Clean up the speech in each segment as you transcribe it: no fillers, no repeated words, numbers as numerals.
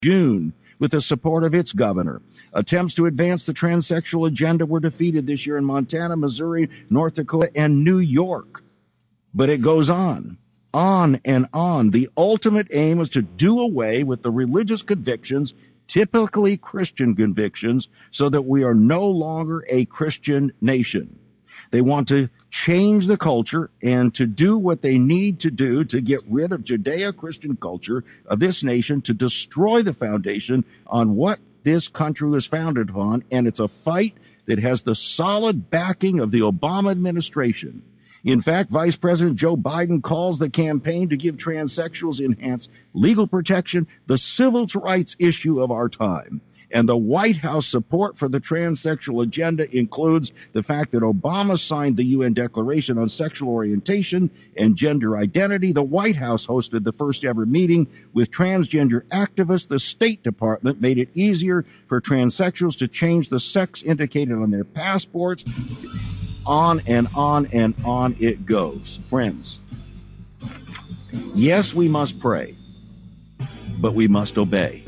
June with the support of its governor. Attempts to advance the transsexual agenda were defeated this year in Montana, Missouri, North Dakota, and New York. But it goes on and on. The ultimate aim is to do away with the religious convictions, typically Christian convictions, so that we are no longer a Christian nation. They want to change the culture and to do what they need to do to get rid of Judeo-Christian culture of this nation, to destroy the foundation on what this country was founded upon. And it's a fight that has the solid backing of the Obama administration. In fact, Vice President Joe Biden calls the campaign to give transsexuals enhanced legal protection the civil rights issue of our time. And the White House support for the transsexual agenda includes the fact that Obama signed the UN Declaration on Sexual Orientation and Gender Identity. The White House hosted the first ever meeting with transgender activists. The State Department made it easier for transsexuals to change the sex indicated on their passports. On and on and on it goes. Friends, yes, we must pray, but we must obey.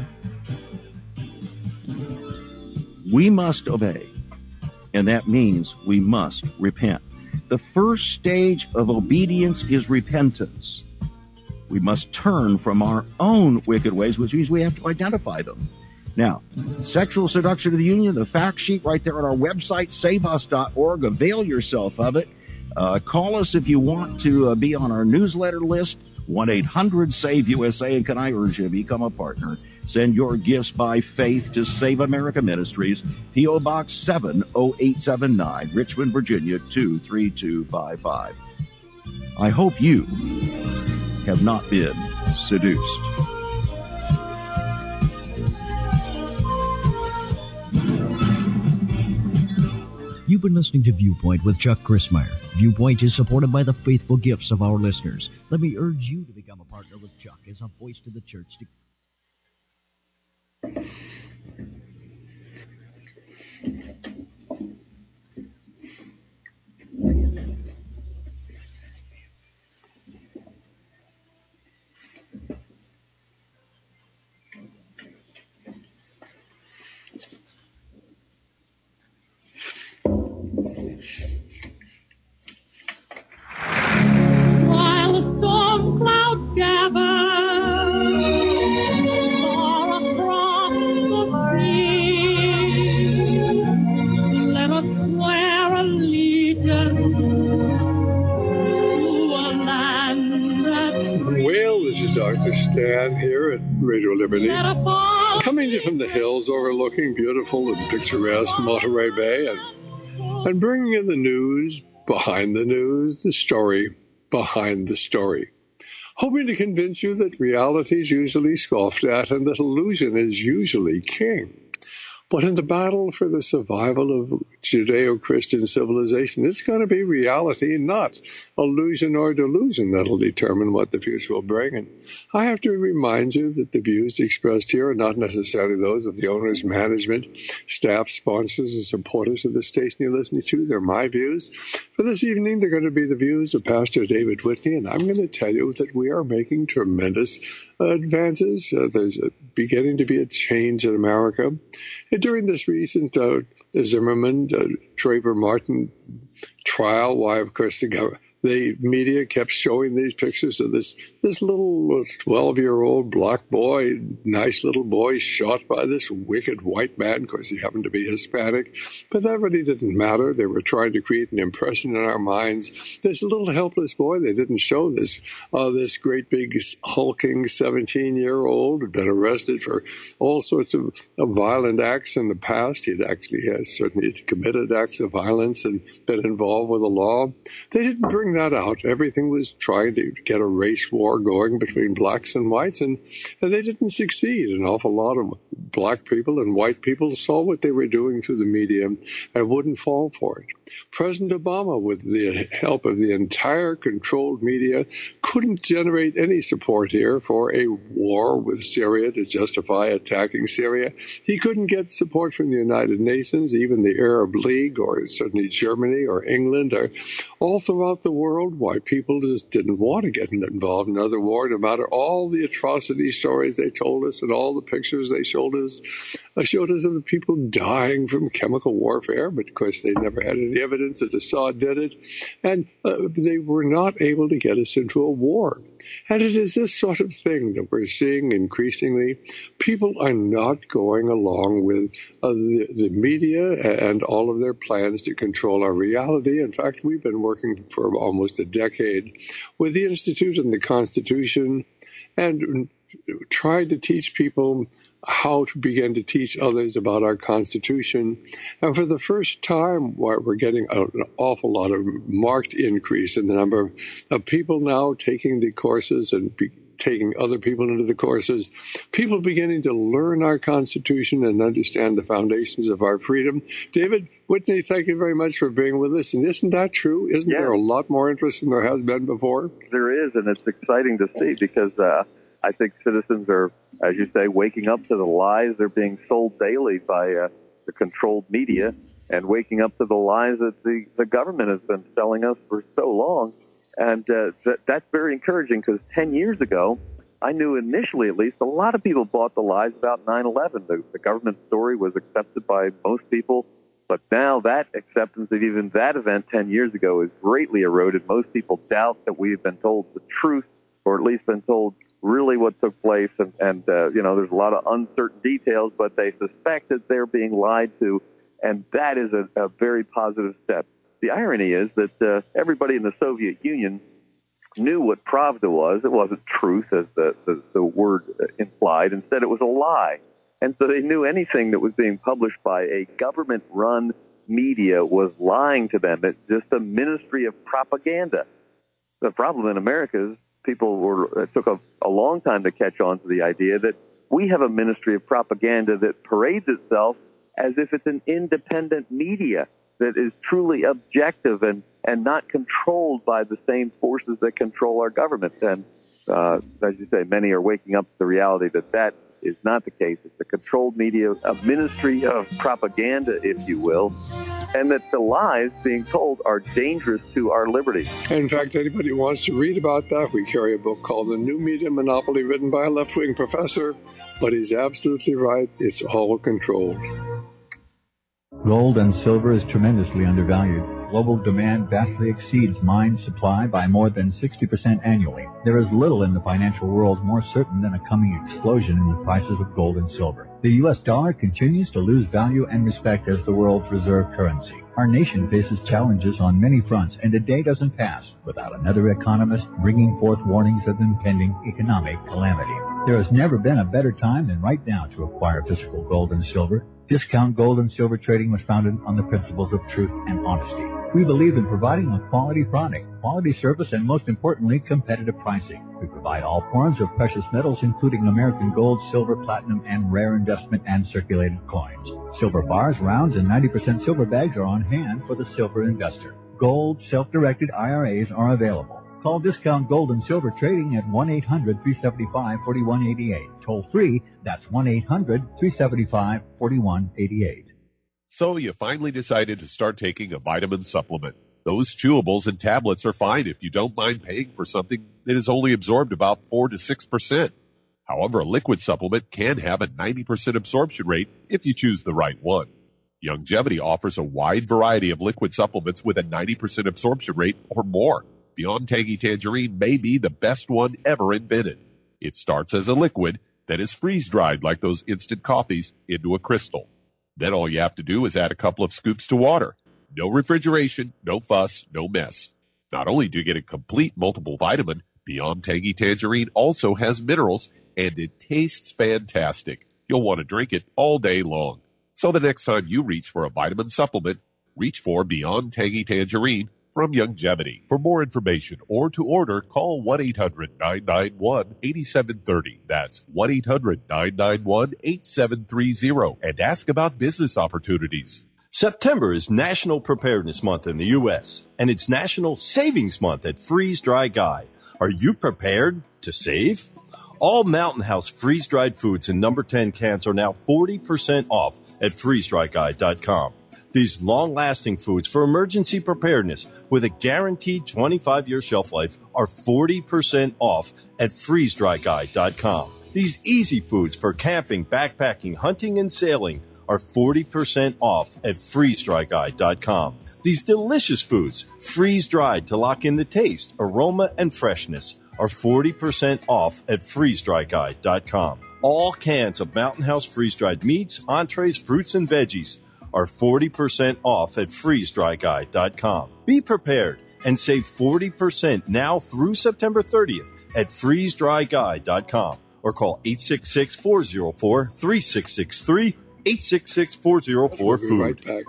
We must obey, and that means we must repent. The first stage of obedience is repentance. We must turn from our own wicked ways, which means we have to identify them. Now, sexual seduction of the union, the fact sheet right there on our website, saveus.org. Avail yourself of it. Call us if you want to be on our newsletter list, 1-800-SAVE-USA. And can I urge you to become a partner? Send your gifts by faith to Save America Ministries, P.O. Box 70879, Richmond, Virginia, 23255. I hope you have not been seduced. You've been listening to Viewpoint with Chuck Crismier. Viewpoint is supported by the faithful gifts of our listeners. Let me urge you to become a partner with Chuck as a voice to the church. While the storm clouds gather far across the sea, let us swear allegiance to a land that's free. Well, this is Dr. Stan here at Radio Liberty, coming to you from the hills overlooking beautiful and picturesque Monterey Bay, and bringing you the news behind the news, the story behind the story. Hoping to convince you that reality is usually scoffed at and that illusion is usually king. But in the battle for the survival of Judeo-Christian civilization, it's going to be reality, not illusion or delusion, that'll determine what the future will bring. And I have to remind you that the views expressed here are not necessarily those of the owners, management, staff, sponsors, and supporters of the station you're listening to. They're my views. For this evening, they're going to be the views of Pastor David Whitney, and I'm going to tell you that we are making tremendous advances. There's beginning to be a change in America. And during this recent Zimmerman, Trayvon Martin trial, why, of course, the media kept showing these pictures of this little 12-year-old black boy, nice little boy, shot by this wicked white man. Of course, he happened to be Hispanic, but that really didn't matter. They were trying to create an impression in our minds. This little helpless boy, they didn't show this great big hulking 17-year-old who'd been arrested for all sorts of violent acts in the past. He'd actually certainly committed acts of violence and been involved with the law. They didn't bring that out. Everything was trying to get a race war going between blacks and whites, and they didn't succeed. An awful lot of black people and white people saw what they were doing through the media and wouldn't fall for it. President Obama, with the help of the entire controlled media, couldn't generate any support here for a war with Syria to justify attacking Syria. He couldn't get support from the United Nations, even the Arab League, or certainly Germany or England, or all throughout the world. Why people just didn't want to get involved in another war, no matter all the atrocity stories they told us and all the pictures they showed us of the people dying from chemical warfare. But of course, they never had any evidence that Assad did it, and they were not able to get us into a war. And it is this sort of thing that we're seeing increasingly. People are not going along with the media and all of their plans to control our reality. In fact, we've been working for almost a decade with the Institute and the Constitution and tried to teach people how to begin to teach others about our Constitution. And for the first time, we're getting an awful lot of marked increase in the number of people now taking the courses and taking other people into the courses. People beginning to learn our Constitution and understand the foundations of our freedom. David Whitney, thank you very much for being with us. And isn't that true? Isn't there a lot more interest than there has been before? There is, and it's exciting to see because I think citizens are, as you say, waking up to the lies that are being sold daily by the controlled media and waking up to the lies that the government has been selling us for so long. And that's very encouraging because 10 years ago, I knew initially at least a lot of people bought the lies about 9/11. The government story was accepted by most people. But now that acceptance of even that event 10 years ago is greatly eroded. Most people doubt that we've been told the truth, or at least been told really what took place. And there's a lot of uncertain details, but they suspect that they're being lied to. And that is a very positive step. The irony is that everybody in the Soviet Union knew what Pravda was. It wasn't truth, as the word implied. Instead, it was a lie. And so they knew anything that was being published by a government-run media was lying to them. It's just a ministry of propaganda. The problem in America is it took a long time to catch on to the idea that we have a ministry of propaganda that parades itself as if it's an independent media that is truly objective and not controlled by the same forces that control our government. And as you say, many are waking up to the reality that is not the case. It's a controlled media, a ministry of propaganda, if you will, and that the lies being told are dangerous to our liberty. In fact, anybody who wants to read about that, we carry a book called The New Media Monopoly, written by a left-wing professor, but he's absolutely right. It's all controlled. Gold and silver is tremendously undervalued. Global demand vastly exceeds mine supply by more than 60% annually. There is little in the financial world more certain than a coming explosion in the prices of gold and silver. The U.S. dollar continues to lose value and respect as the world's reserve currency. Our nation faces challenges on many fronts, and a day doesn't pass without another economist bringing forth warnings of impending economic calamity. There has never been a better time than right now to acquire physical gold and silver. Discount Gold and Silver Trading was founded on the principles of truth and honesty. We believe in providing a quality product, quality service, and most importantly, competitive pricing. We provide all forms of precious metals, including American gold, silver, platinum, and rare investment and circulated coins. Silver bars, rounds, and 90% silver bags are on hand for the silver investor. Gold self-directed IRAs are available. Call Discount Gold and Silver Trading at 1-800-375-4188. Toll free, that's 1-800-375-4188. So you finally decided to start taking a vitamin supplement. Those chewables and tablets are fine if you don't mind paying for something that is only absorbed about 4 to 6%. However, a liquid supplement can have a 90% absorption rate if you choose the right one. Youngevity offers a wide variety of liquid supplements with a 90% absorption rate or more. Beyond Tangy Tangerine may be the best one ever invented. It starts as a liquid that is freeze-dried like those instant coffees into a crystal. Then all you have to do is add a couple of scoops to water. No refrigeration, no fuss, no mess. Not only do you get a complete multiple vitamin, Beyond Tangy Tangerine also has minerals, and it tastes fantastic. You'll want to drink it all day long. So the next time you reach for a vitamin supplement, reach for Beyond Tangy Tangerine from Youngevity. For more information or to order, call 1-800-991-8730. That's 1-800-991-8730 and ask about business opportunities. September is National Preparedness Month in the U.S., and it's National Savings Month at Freeze Dry Guy. Are you prepared to save? All Mountain House freeze-dried foods in number 10 cans are now 40% off at freezedryguy.com. These long-lasting foods for emergency preparedness with a guaranteed 25-year shelf life are 40% off at freezedryguy.com. These easy foods for camping, backpacking, hunting, and sailing are 40% off at freezedryguy.com. These delicious foods, freeze-dried to lock in the taste, aroma, and freshness, are 40% off at freezedryguy.com. All cans of Mountain House freeze-dried meats, entrees, fruits, and veggies are 40% off at freezedryguy.com. Be prepared and save 40% now through September 30th at freezedryguy.com or call 866-404-3663, 866-404-FOOD. Right back.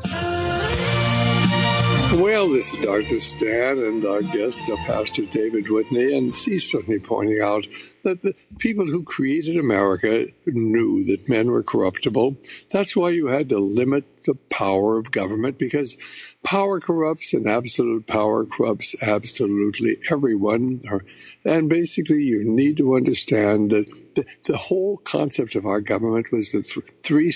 Well, this is Dr. Stan and our guest, Pastor David Whitney, and he's certainly pointing out that the people who created America knew that men were corruptible. That's why you had to limit the power of government, because power corrupts and absolute power corrupts absolutely everyone. And basically, you need to understand that the whole concept of our government was the three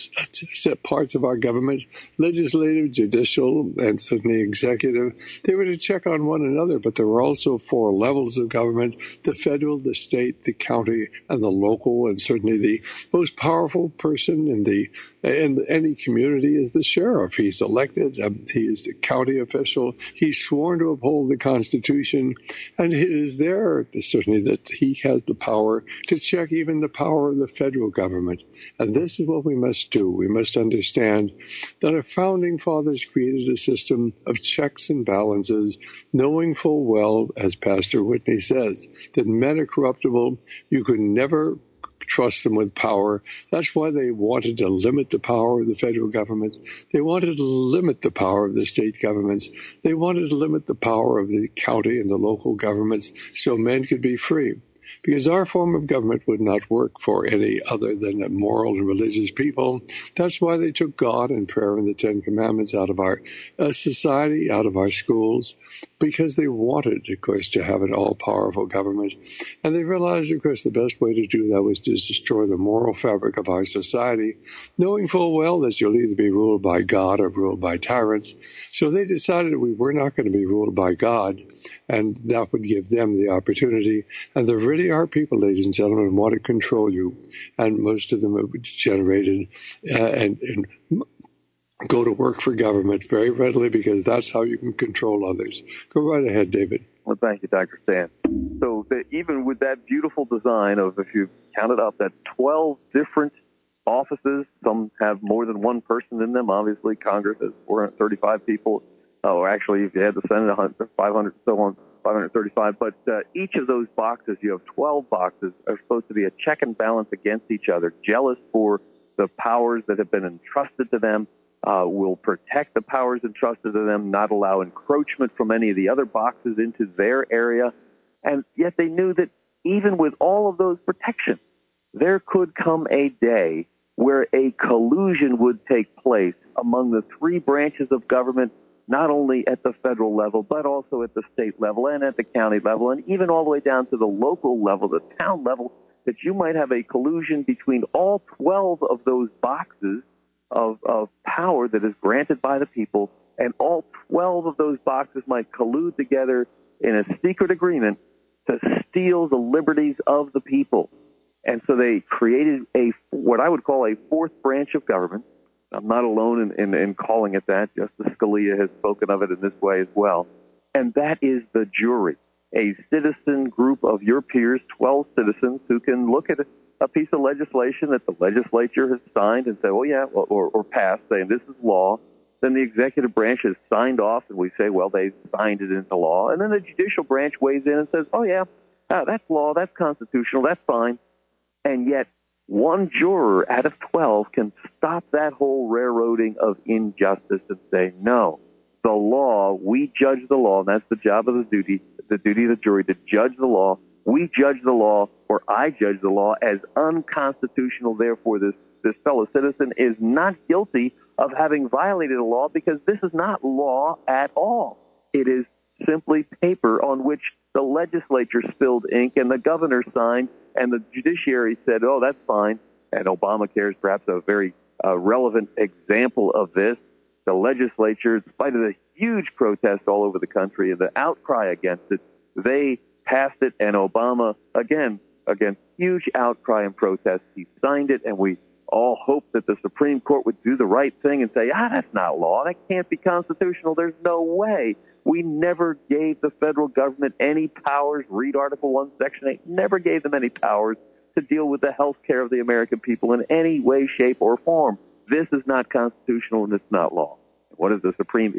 set parts of our government: legislative, judicial, and certainly executive. They were to check on one another, but there were also four levels of government: the federal, the state, the county, and the local. And certainly the most powerful person in any community is the sheriff. He's elected. He is the county official. He's sworn to uphold the Constitution, and it is there certainly that he has the power to check even the power of the federal government. And this is what we must do. We must understand that our founding fathers created a system of checks and balances, knowing full well, as Pastor Whitney says, that men are corruptible. You could never trust them with power. That's why they wanted to limit the power of the federal government. They wanted to limit the power of the state governments. They wanted to limit the power of the county and the local governments so men could be free. Because our form of government would not work for any other than a moral and religious people. That's why they took God and prayer and the Ten Commandments out of our society, out of our schools, because they wanted, of course, to have an all-powerful government. And they realized, of course, the best way to do that was to destroy the moral fabric of our society, knowing full well that you'll either be ruled by God or ruled by tyrants. So they decided we were not going to be ruled by God, and that would give them the opportunity. And there really are people, ladies and gentlemen, who want to control you. And most of them are generated and go to work for government very readily, because that's how you can control others. Go right ahead, David. Well, thank you, Dr. Stan. So even with that beautiful design of, if you count it up, that's 12 different offices. Some have more than one person in them. Obviously, Congress has 435 people. Or actually, if you had the Senate, 500, so on, 535. But each of those boxes, you have 12 boxes, are supposed to be a check and balance against each other, jealous for the powers that have been entrusted to them, will protect the powers entrusted to them, not allow encroachment from any of the other boxes into their area. And yet they knew that even with all of those protections, there could come a day where a collusion would take place among the three branches of government, not only at the federal level, but also at the state level and at the county level, and even all the way down to the local level, the town level, that you might have a collusion between all 12 of those boxes of power that is granted by the people, and all 12 of those boxes might collude together in a secret agreement to steal the liberties of the people. And so they created what I would call a fourth branch of government. I'm not alone in calling it that. Justice Scalia has spoken of it in this way as well. And that is the jury, a citizen group of your peers, 12 citizens, who can look at a piece of legislation that the legislature has signed and say, oh, yeah, or passed, saying this is law. Then the executive branch has signed off, and we say, well, they signed it into law. And then the judicial branch weighs in and says, oh, yeah, that's law, that's constitutional, that's fine. And yet one juror out of 12 can stop that whole railroading of injustice and say, no, the law. We judge the law, and that's the job of the duty of the jury, to judge the law. We judge the law, or I judge the law, as unconstitutional. Therefore, this fellow citizen is not guilty of having violated a law, because this is not law at all. It is simply paper on which the legislature spilled ink and the governor signed, and the judiciary said, oh, that's fine. And Obamacare is perhaps a very relevant example of this. The legislature, in spite of the huge protests all over the country and the outcry against it, they passed it, and Obama, again, against huge outcry and protest, he signed it, and we all hoped that the Supreme Court would do the right thing and say, that's not law. That can't be constitutional. There's no way. We never gave the federal government any powers. Read Article 1, Section 8. Never gave them any powers to deal with the health care of the American people in any way, shape, or form. This is not constitutional, and it's not law. What does the Supreme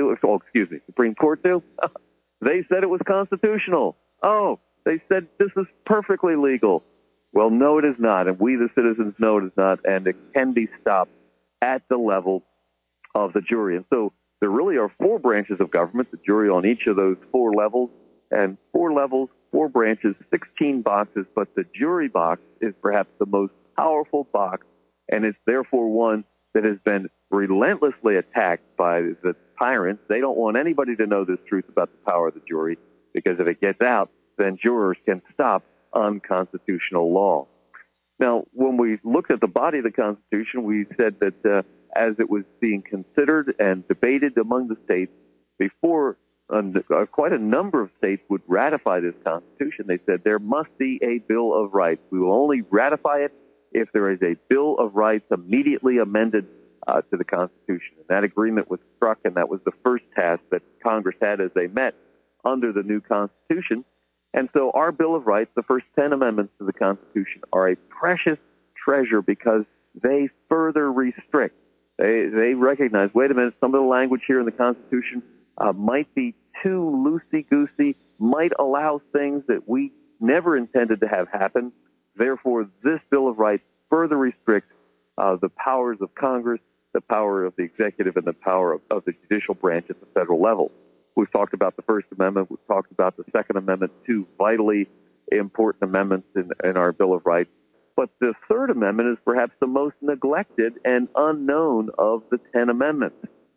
Court do? They said it was constitutional. Oh, they said this is perfectly legal. Well, no, it is not, and we, the citizens, know it is not, and it can be stopped at the level of the jury. And so there really are 4 branches of government, the jury on each of those 4 levels, and 4 levels, 4 branches, 16 boxes, but the jury box is perhaps the most powerful box, and it's therefore one that has been relentlessly attacked by the tyrants. They don't want anybody to know this truth about the power of the jury, because if it gets out, then jurors can stop unconstitutional law. Now, when we looked at the body of the Constitution, we said that as it was being considered and debated among the states, before quite a number of states would ratify this Constitution, they said there must be a Bill of Rights. We will only ratify it if there is a Bill of Rights immediately amended to the Constitution. And that agreement was struck, and that was the first task that Congress had as they met under the new Constitution. And so our Bill of Rights, the first 10 amendments to the Constitution, are a precious treasure because they further restrict. They recognize, wait a minute, some of the language here in the Constitution might be too loosey-goosey, might allow things that we never intended to have happen. Therefore, this Bill of Rights further restricts the powers of Congress, the power of the executive, and the power of the judicial branch at the federal level. We've talked about the First Amendment. We've talked about the Second Amendment, 2 vitally important amendments in our Bill of Rights. But the Third Amendment is perhaps the most neglected and unknown of the 10 amendments.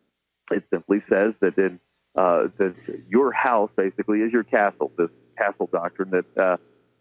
It simply says that that your house basically is your castle, this castle doctrine, that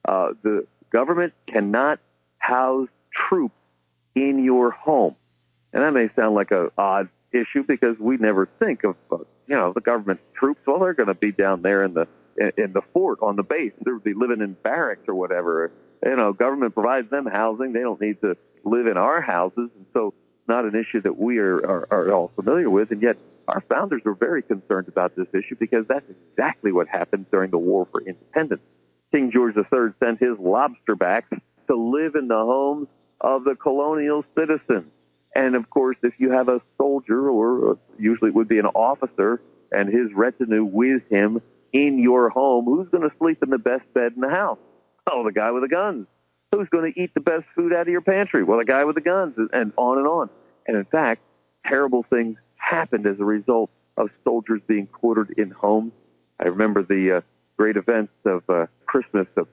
the government cannot house troops in your home. And that may sound like an odd issue because we never think of, the government troops. Well, they're going to be down there in the fort on the base. They'll be living in barracks or whatever. Government provides them housing. They don't need to live in our houses. And so it's not an issue that we are all familiar with. And yet our founders were very concerned about this issue because that's exactly what happened during the War for Independence. King George III sent his lobsterbacks to live in the homes of the colonial citizens. And, of course, if you have a soldier, or usually it would be an officer, and his retinue with him in your home, who's going to sleep in the best bed in the house? Oh, the guy with the guns. Who's going to eat the best food out of your pantry? Well, the guy with the guns, and on and on. And, in fact, terrible things happened as a result of soldiers being quartered in homes. I remember the great events of Christmas of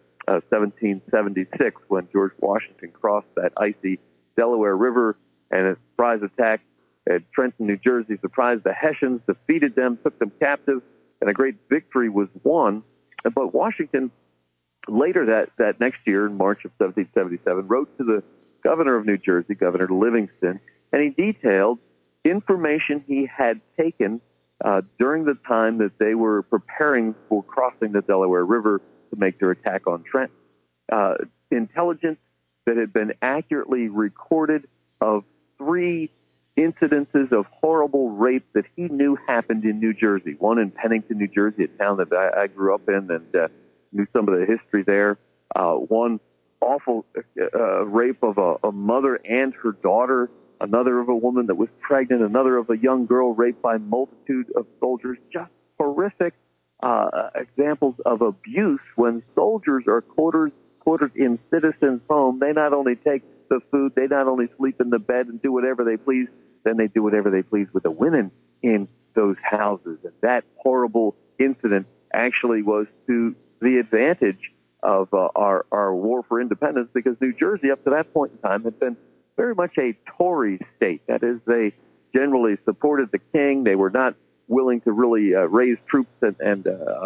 1776 when George Washington crossed that icy Delaware River, and a surprise attack at Trenton, New Jersey, surprised the Hessians, defeated them, took them captive, and a great victory was won. But Washington, later that next year, in March of 1777, wrote to the governor of New Jersey, Governor Livingston, and he detailed information he had taken during the time that they were preparing for crossing the Delaware River to make their attack on Trenton. Intelligence that had been accurately recorded of 3 incidences of horrible rape that he knew happened in New Jersey. One in Pennington, New Jersey, a town that I grew up in and knew some of the history there. One awful rape of a mother and her daughter. Another of a woman that was pregnant. Another of a young girl raped by a multitude of soldiers. Just horrific examples of abuse when soldiers are quartered in citizens' homes. They not only take the food, they not only sleep in the bed and do whatever they please, then they do whatever they please with the women in those houses. And that horrible incident actually was to the advantage of our war for independence, because New Jersey up to that point in time had been very much a Tory state. That is, they generally supported the king. They were not willing to really raise troops and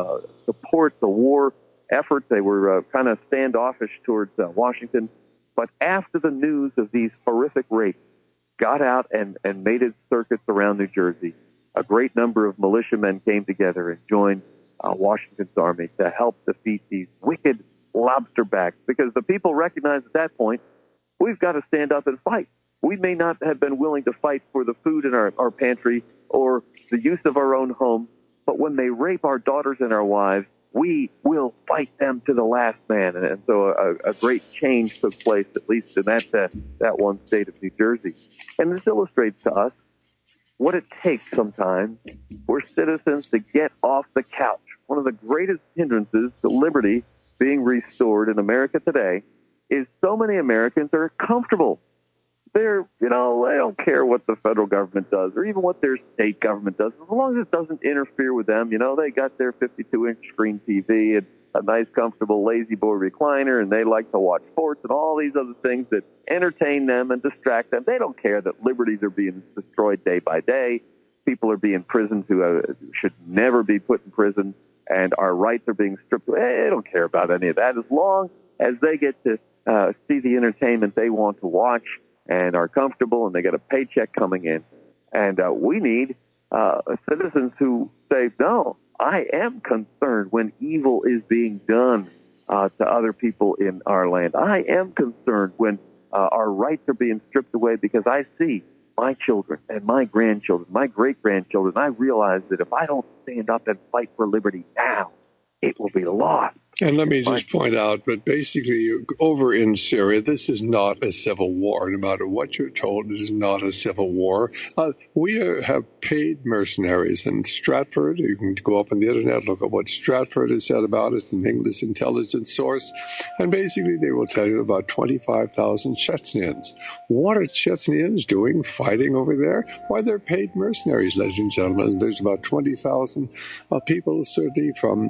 support the war effort. They were kind of standoffish towards Washington. But after the news of these horrific rapes got out and made its circuits around New Jersey, a great number of militiamen came together and joined Washington's army to help defeat these wicked lobsterbacks, because the people recognized at that point, we've got to stand up and fight. We may not have been willing to fight for the food in our pantry or the use of our own home, but when they rape our daughters and our wives, we will fight them to the last man. And so a great change took place, at least in that one state of New Jersey. And this illustrates to us what it takes sometimes for citizens to get off the couch. One of the greatest hindrances to liberty being restored in America today is so many Americans are comfortable. They don't care what the federal government does or even what their state government does, as long as it doesn't interfere with them. They got their 52-inch screen TV and a nice, comfortable lazy boy recliner, and they like to watch sports and all these other things that entertain them and distract them. They don't care that liberties are being destroyed day by day. People are being imprisoned who should never be put in prison, and our rights are being stripped away. They don't care about any of that as long as they get to see the entertainment they want to watch and are comfortable, and they get a paycheck coming in. And we need citizens who say, no, I am concerned when evil is being done to other people in our land. I am concerned when our rights are being stripped away, because I see my children and my grandchildren, my great-grandchildren. I realize that if I don't stand up and fight for liberty now, it will be lost. And let me just point out, but basically, over in Syria, this is not a civil war. No matter what you're told, it is not a civil war. We have paid mercenaries. In Stratford, you can go up on the internet, look at what Stratford has said about it. It's an English intelligence source. And basically, they will tell you about 25,000 Chechens. What are Chechens doing fighting over there? Why, they're paid mercenaries, ladies and gentlemen. There's about 20,000 people, certainly from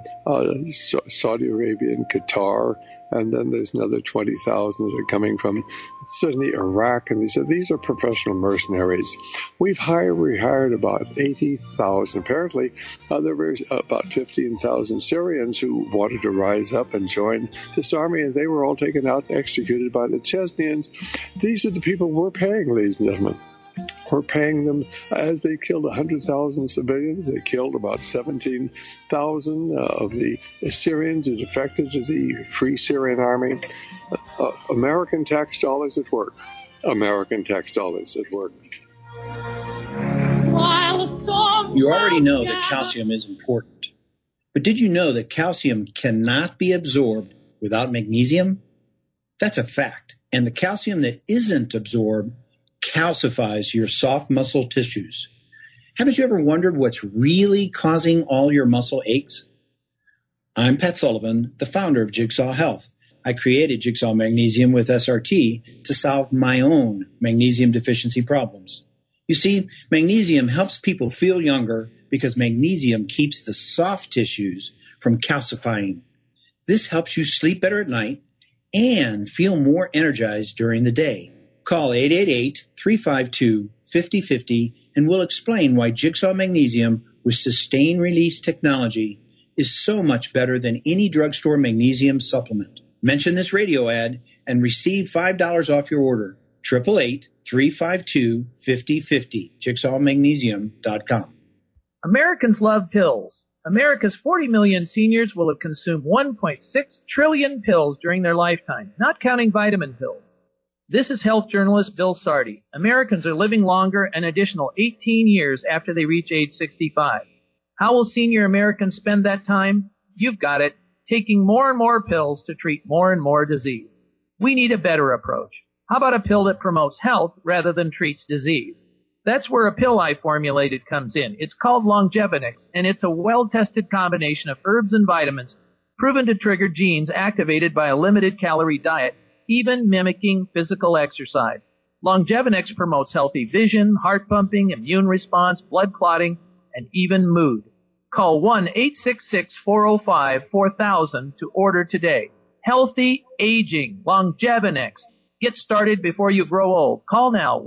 Saudi Arabia and Qatar, and then there's another 20,000 that are coming from certainly Iraq, and these are professional mercenaries. We hired about 80,000. Apparently, there were about 15,000 Syrians who wanted to rise up and join this army, and they were all taken out and executed by the Chechens. These are the people we're paying, ladies and gentlemen. We're paying them as they killed 100,000 civilians. They killed about 17,000 of the Syrians who defected to the Free Syrian Army. American tax dollars at work. American tax dollars at work. You already know that calcium is important. But did you know that calcium cannot be absorbed without magnesium? That's a fact. And the calcium that isn't absorbed calcifies your soft muscle tissues. Haven't you ever wondered what's really causing all your muscle aches? I'm Pat Sullivan, the founder of Jigsaw Health. I created Jigsaw Magnesium with SRT to solve my own magnesium deficiency problems. You see, magnesium helps people feel younger because magnesium keeps the soft tissues from calcifying. This helps you sleep better at night and feel more energized during the day. Call 888-352-5050 and we'll explain why Jigsaw Magnesium with sustained release technology is so much better than any drugstore magnesium supplement. Mention this radio ad and receive $5 off your order. 888-352-5050. JigsawMagnesium.com. Americans love pills. America's 40 million seniors will have consumed 1.6 trillion pills during their lifetime, not counting vitamin pills. This is health journalist Bill Sardi. Americans are living longer an additional 18 years after they reach age 65. How will senior Americans spend that time? You've got it, taking more and more pills to treat more and more disease. We need a better approach. How about a pill that promotes health rather than treats disease? That's where a pill I formulated comes in. It's called Longevinix, and it's a well-tested combination of herbs and vitamins proven to trigger genes activated by a limited-calorie diet, even mimicking physical exercise. Longevinix promotes healthy vision, heart pumping, immune response, blood clotting, and even mood. Call 1-866-405-4000 to order today. Healthy aging, Longevinex. Get started before you grow old. Call now,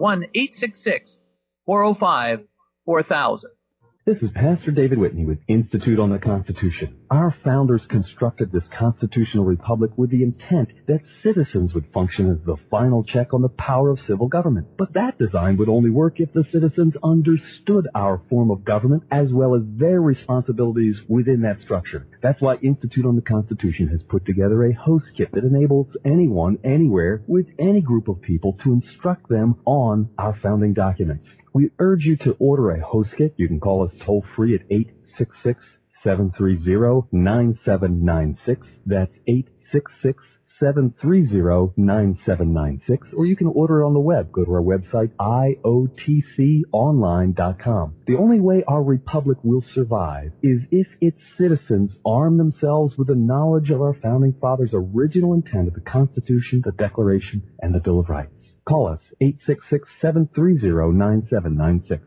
1-866-405-4000. This is Pastor David Whitney with Institute on the Constitution. Our founders constructed this constitutional republic with the intent that citizens would function as the final check on the power of civil government. But that design would only work if the citizens understood our form of government as well as their responsibilities within that structure. That's why Institute on the Constitution has put together a host kit that enables anyone, anywhere, with any group of people to instruct them on our founding documents. We urge you to order a host kit. You can call us toll-free at 866-730-9796. That's 866-730-9796. Or you can order it on the web. Go to our website, iotconline.com. The only way our republic will survive is if its citizens arm themselves with the knowledge of our founding fathers' original intent of the Constitution, the Declaration, and the Bill of Rights. Call us, 866-730-9796.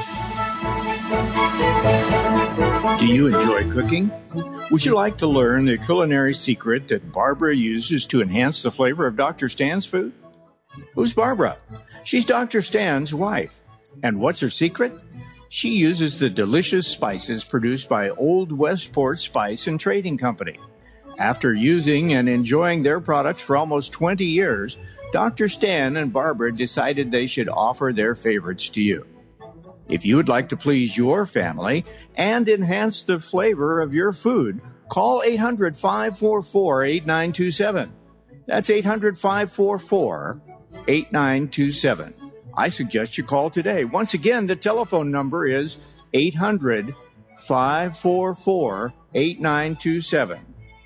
Do you enjoy cooking? Would you like to learn the culinary secret that Barbara uses to enhance the flavor of Dr. Stan's food? Who's Barbara? She's Dr. Stan's wife. And what's her secret? She uses the delicious spices produced by Old Westport Spice and Trading Company. After using and enjoying their products for almost 20 years, Dr. Stan and Barbara decided they should offer their favorites to you. If you would like to please your family and enhance the flavor of your food, call 800-544-8927. That's 800-544-8927. I suggest you call today. Once again, the telephone number is 800-544-8927.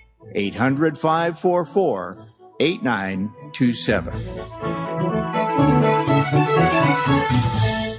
800-544-8927.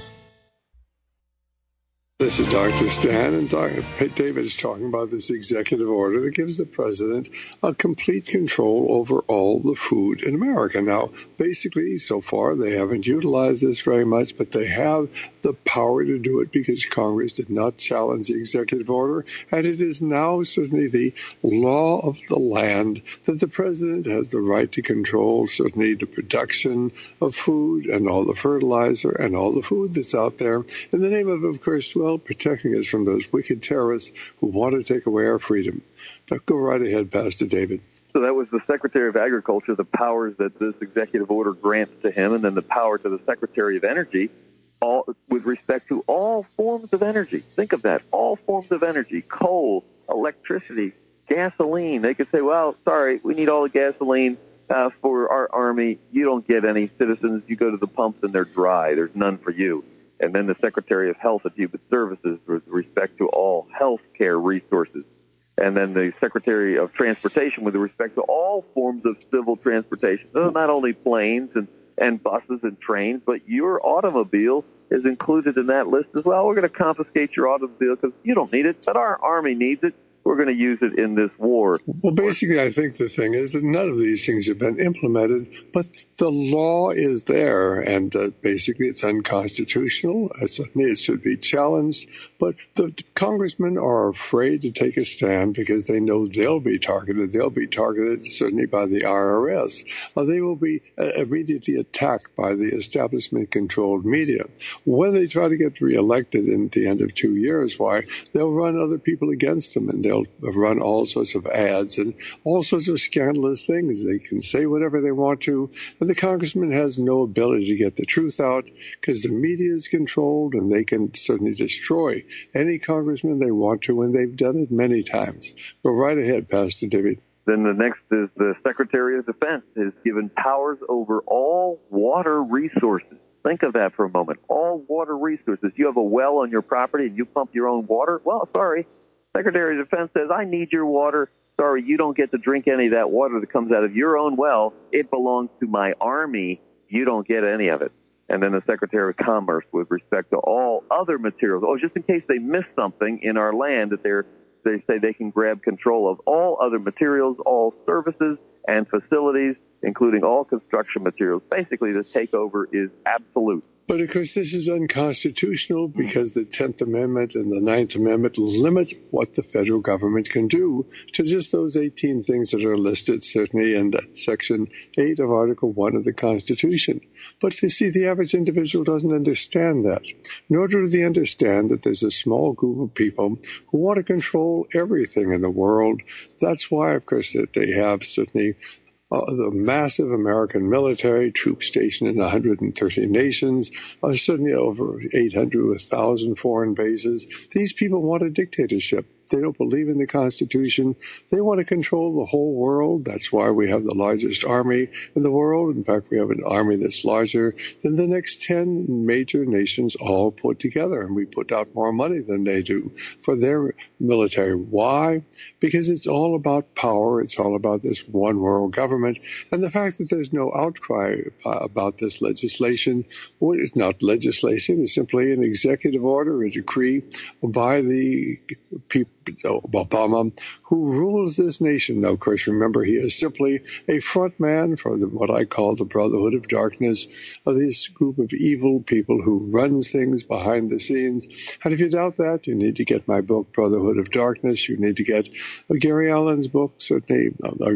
This is Dr. Stan, and David is talking about this executive order that gives the president a complete control over all the food in America. Now, basically, so far, they haven't utilized this very much, but they have the power to do it because Congress did not challenge the executive order, and it is now certainly the law of the land that the president has the right to control certainly the production of food and all the fertilizer and all the food that's out there in the name of course, protecting us from those wicked terrorists who want to take away our freedom. Go right ahead, Pastor David. So that was the Secretary of Agriculture, the powers that this executive order grants to him, and then the power to the Secretary of Energy, all with respect to all forms of energy. Think of that, all forms of energy, coal, electricity, gasoline. They could say, well, sorry, we need all the gasoline for our Army. You don't get any, citizens. You go to the pumps and they're dry. There's none for you. And then the Secretary of Health and Human Services with respect to all health care resources. And then the Secretary of Transportation with respect to all forms of civil transportation. So not only planes and buses and trains, but your automobile is included in that list as well. We're going to confiscate your automobile because you don't need it, but our Army needs it. We're going to use it in this war. Well, basically, I think the thing is that none of these things have been implemented, but the law is there, and basically it's unconstitutional. Certainly it should be challenged, but the congressmen are afraid to take a stand because they know they'll be targeted. They'll be targeted certainly by the IRS. They will be immediately attacked by the establishment-controlled media. When they try to get reelected in the end of 2 years, why, they'll run other people against them, and they'll run all sorts of ads and all sorts of scandalous things. They can say whatever they want to, and the congressman has no ability to get the truth out because the media is controlled, and they can certainly destroy any congressman they want to, and they've done it many times. Go right ahead, Pastor David. Then the next is the Secretary of Defense is given powers over all water resources. Think of that for a moment. All water resources. You have a well on your property and you pump your own water? Well, sorry. Secretary of Defense says, I need your water. Sorry, you don't get to drink any of that water that comes out of your own well. It belongs to my Army. You don't get any of it. And then the Secretary of Commerce with respect to all other materials. Oh, just in case they miss something in our land that they say they can grab control of all other materials, all services and facilities, including all construction materials. Basically, the takeover is absolute. But, of course, this is unconstitutional because the 10th Amendment and the 9th Amendment limit what the federal government can do to just those 18 things that are listed, certainly in Section 8 of Article 1 of the Constitution. But, you see, the average individual doesn't understand that. Nor do they understand that there's a small group of people who want to control everything in the world. That's why, of course, that they have certainly the massive American military, troops stationed in 130 nations, certainly over 800 with 1,000 foreign bases. These people want a dictatorship. They don't believe in the Constitution. They want to control the whole world. That's why we have the largest army in the world. In fact, we have an army that's larger than the next 10 major nations all put together. And we put out more money than they do for their military. Why? Because it's all about power. It's all about this one world government. And the fact that there's no outcry about this legislation, well, it's not legislation. It's simply an executive order, a decree by the people, Obama, who rules this nation. Now, of course, remember, he is simply a front man for what I call the Brotherhood of Darkness, this group of evil people who runs things behind the scenes. And if you doubt that, you need to get my book, Brotherhood of Darkness. You need to get Gary Allen's book, certainly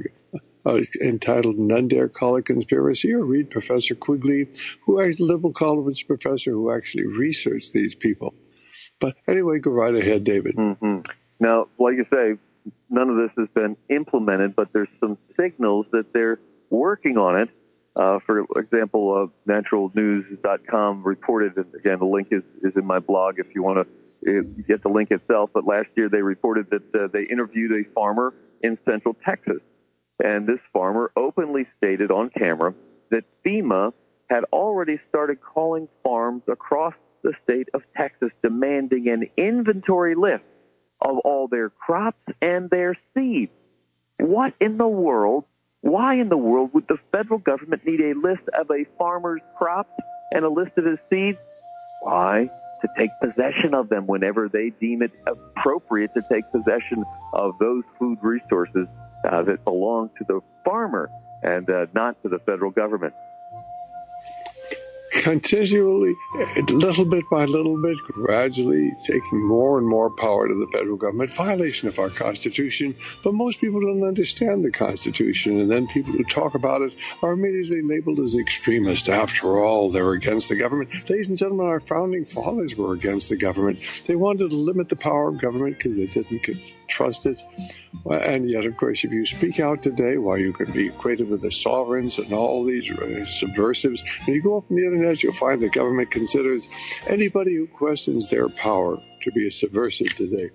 entitled None Dare Call It Conspiracy, or read Professor Quigley, who is a liberal college professor who actually researched these people. But anyway, go right ahead, David. Mm-hmm. Now, like you say, none of this has been implemented, but there's some signals that they're working on it. For example, naturalnews.com reported, and again, the link is in my blog if you want to get the link itself, but last year they reported that they interviewed a farmer in central Texas, and this farmer openly stated on camera that FEMA had already started calling farms across the state of Texas demanding an inventory list of all their crops and their seeds. What in the world? Why in the world would the federal government need a list of a farmer's crops and a list of his seeds? Why? To take possession of them whenever they deem it appropriate to take possession of those food resources that belong to the farmer and not to the federal government. Continually, little bit by little bit, gradually taking more and more power to the federal government, violation of our Constitution. But most people don't understand the Constitution, and then people who talk about it are immediately labeled as extremist. After all, they're against the government. Ladies and gentlemen, our founding fathers were against the government. They wanted to limit the power of government because they didn't trust it. And yet, of course, if you speak out today, while you can be equated with the sovereigns and all these subversives, and you go up on the internet, you'll find the government considers anybody who questions their power to be a subversive today.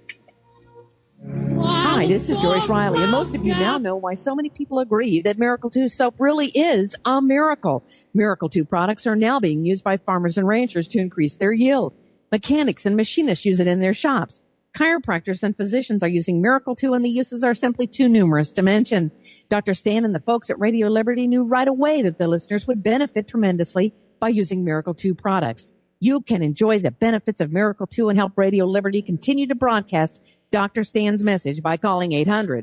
Hi, this is Joyce Riley, and most of you now know why so many people agree that Miracle 2 soap really is a miracle. Miracle 2 products are now being used by farmers and ranchers to increase their yield. Mechanics and machinists use it in their shops. Chiropractors and physicians are using Miracle 2, and the uses are simply too numerous to mention. Dr. Stan and the folks at Radio Liberty knew right away that the listeners would benefit tremendously by using Miracle 2 products. You can enjoy the benefits of Miracle 2 and help Radio Liberty continue to broadcast Dr. Stan's message by calling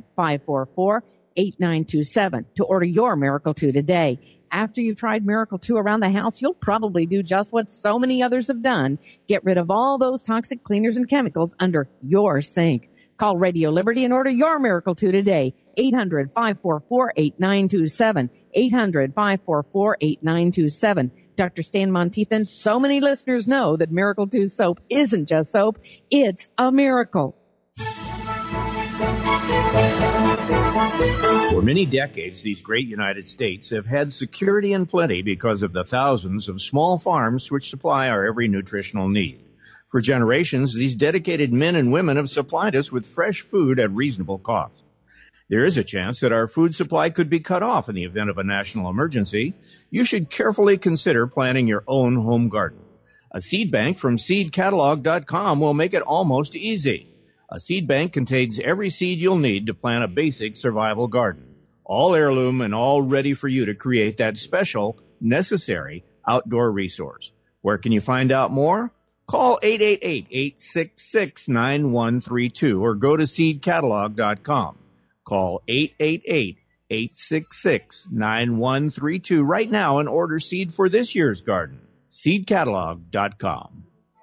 800-544-8927 to order your Miracle 2 today. After you've tried Miracle 2 around the house, you'll probably do just what so many others have done. Get rid of all those toxic cleaners and chemicals under your sink. Call Radio Liberty and order your Miracle 2 today. 800-544-8927. 800-544-8927. Dr. Stan Monteith and so many listeners know that Miracle 2 soap isn't just soap. It's a miracle. For many decades, these great United States have had security and plenty because of the thousands of small farms which supply our every nutritional need. For generations, these dedicated men and women have supplied us with fresh food at reasonable cost. There is a chance that our food supply could be cut off in the event of a national emergency. You should carefully consider planting your own home garden. A seed bank from seedcatalog.com will make it almost easy. A seed bank contains every seed you'll need to plant a basic survival garden, all heirloom and all ready for you to create that special, necessary outdoor resource. Where can you find out more? Call 888-866-9132 or go to seedcatalog.com. Call 888-866-9132 right now and order seed for this year's garden. seedcatalog.com.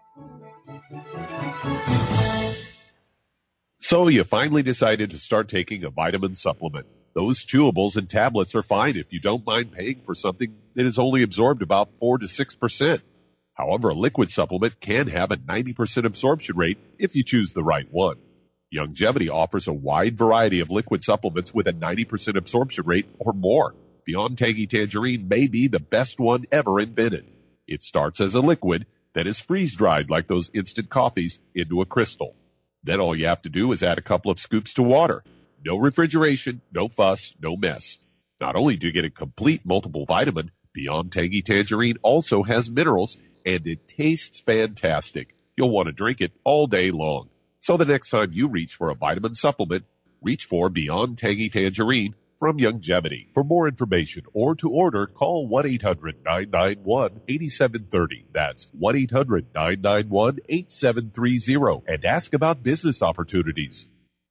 So you finally decided to start taking a vitamin supplement. Those chewables and tablets are fine if you don't mind paying for something that is only absorbed about 4 to 6%. However, a liquid supplement can have a 90% absorption rate if you choose the right one. Youngevity offers a wide variety of liquid supplements with a 90% absorption rate or more. Beyond Tangy Tangerine may be the best one ever invented. It starts as a liquid that is freeze-dried like those instant coffees into a crystal. Then all you have to do is add a couple of scoops to water. No refrigeration, no fuss, no mess. Not only do you get a complete multiple vitamin, Beyond Tangy Tangerine also has minerals, and it tastes fantastic. You'll want to drink it all day long. So the next time you reach for a vitamin supplement, reach for Beyond Tangy Tangerine from Youngevity. For more information or to order, call 1-800-991-8730. That's 1-800-991-8730 and ask about business opportunities.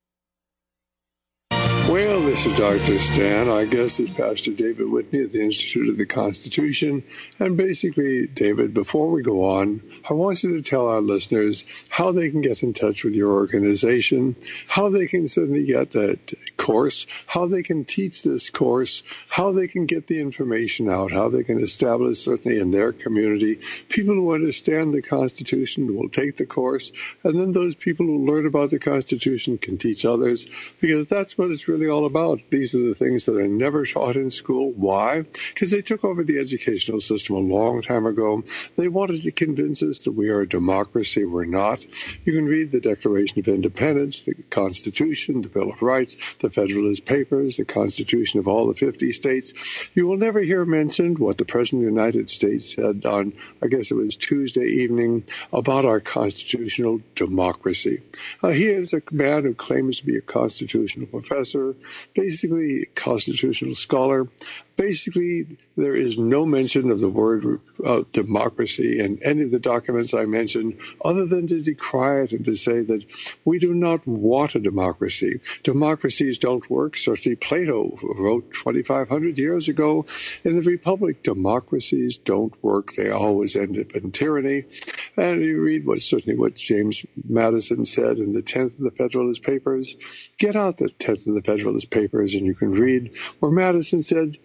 Well, this is Dr. Stan. Our guest is Pastor David Whitney at the Institute of the Constitution. And basically, David, before we go on, I want you to tell our listeners how they can get in touch with your organization, how they can certainly get that course, how they can teach this course, how they can get the information out, how they can establish, certainly in their community, people who understand the Constitution will take the course, and then those people who learn about the Constitution can teach others, because that's what it's really all about. These are the things that are never taught in school. Why? Because they took over the educational system a long time ago. They wanted to convince us that we are a democracy. We're not. You can read the Declaration of Independence, the Constitution, the Bill of Rights, the Federalist Papers, the Constitution of all the 50 states. You will never hear mentioned what the President of the United States said on, I guess it was Tuesday evening, about our constitutional democracy. He is a man who claims to be a constitutional professor, basically a constitutional scholar. Basically, there is no mention of the word democracy in any of the documents I mentioned, other than to decry it and to say that we do not want a democracy. Democracies don't work. Certainly Plato wrote 2,500 years ago in the Republic, democracies don't work. They always end up in tyranny. And you read what James Madison said in the 10th of the Federalist Papers. Get out the 10th of the Federalist Papers and you can read where Madison said,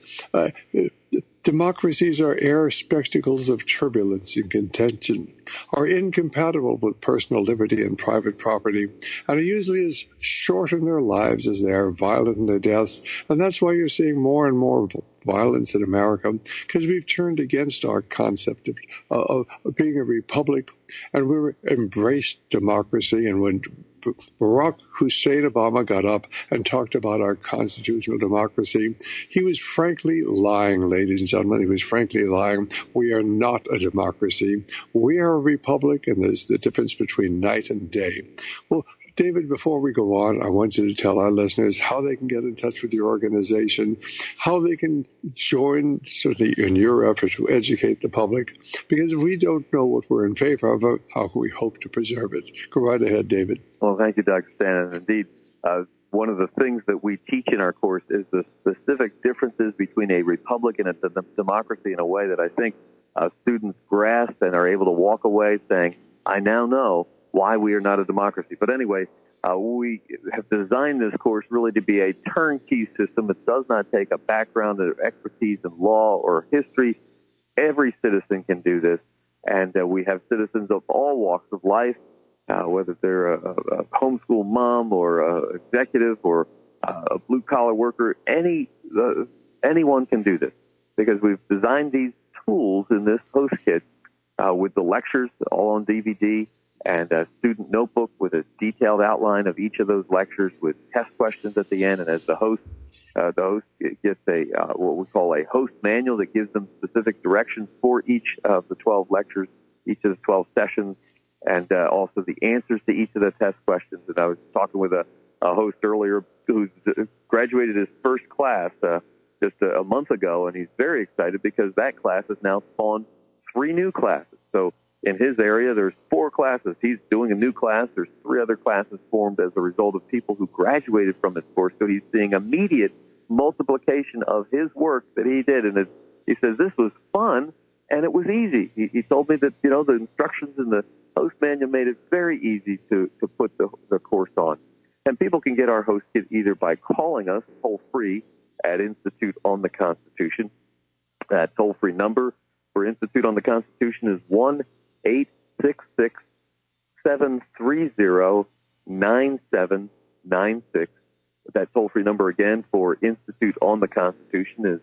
democracies are air spectacles of turbulence and contention, are incompatible with personal liberty and private property, and are usually as short in their lives as they are violent in their deaths. And that's why you're seeing more and more violence in America, because we've turned against our concept of being a republic, and we've embraced democracy. And when Barack Hussein Obama got up and talked about our constitutional democracy, he was frankly lying, ladies and gentlemen. He was frankly lying. We are not a democracy. We are a republic, and there's the difference between night and day. Well, David, before we go on, I want you to tell our listeners how they can get in touch with your organization, how they can join, certainly in your effort to educate the public, because if we don't know what we're in favor of, how can we hope to preserve it? Go right ahead, David. Well, thank you, Dr. Stan. And indeed, one of the things that we teach in our course is the specific differences between a republic and a democracy in a way that I think students grasp and are able to walk away saying, I now know why we are not a democracy. But anyway, we have designed this course really to be a turnkey system. It does not take a background or expertise in law or history. Every citizen can do this. And we have citizens of all walks of life, whether they're a homeschool mom or an executive or a blue-collar worker. Anyone can do this, because we've designed these tools in this host kit with the lectures all on DVD, and a student notebook with a detailed outline of each of those lectures with test questions at the end. And as the host gets what we call a host manual that gives them specific directions for each of the 12 lectures, each of the 12 sessions, and also the answers to each of the test questions. And I was talking with a host earlier who's graduated his first class just a month ago, and he's very excited because that class has now spawned 3 new classes. So in his area, there's 4 classes. He's doing a new class. There's 3 other classes formed as a result of people who graduated from this course. So he's seeing immediate multiplication of his work that he did. And he says, this was fun, and it was easy. He told me that, the instructions in the host manual made it very easy to put the course on. And people can get our host kit either by calling us toll-free at Institute on the Constitution. That toll-free number for Institute on the Constitution is 1-866-730-9796. That toll-free number again for Institute on the Constitution is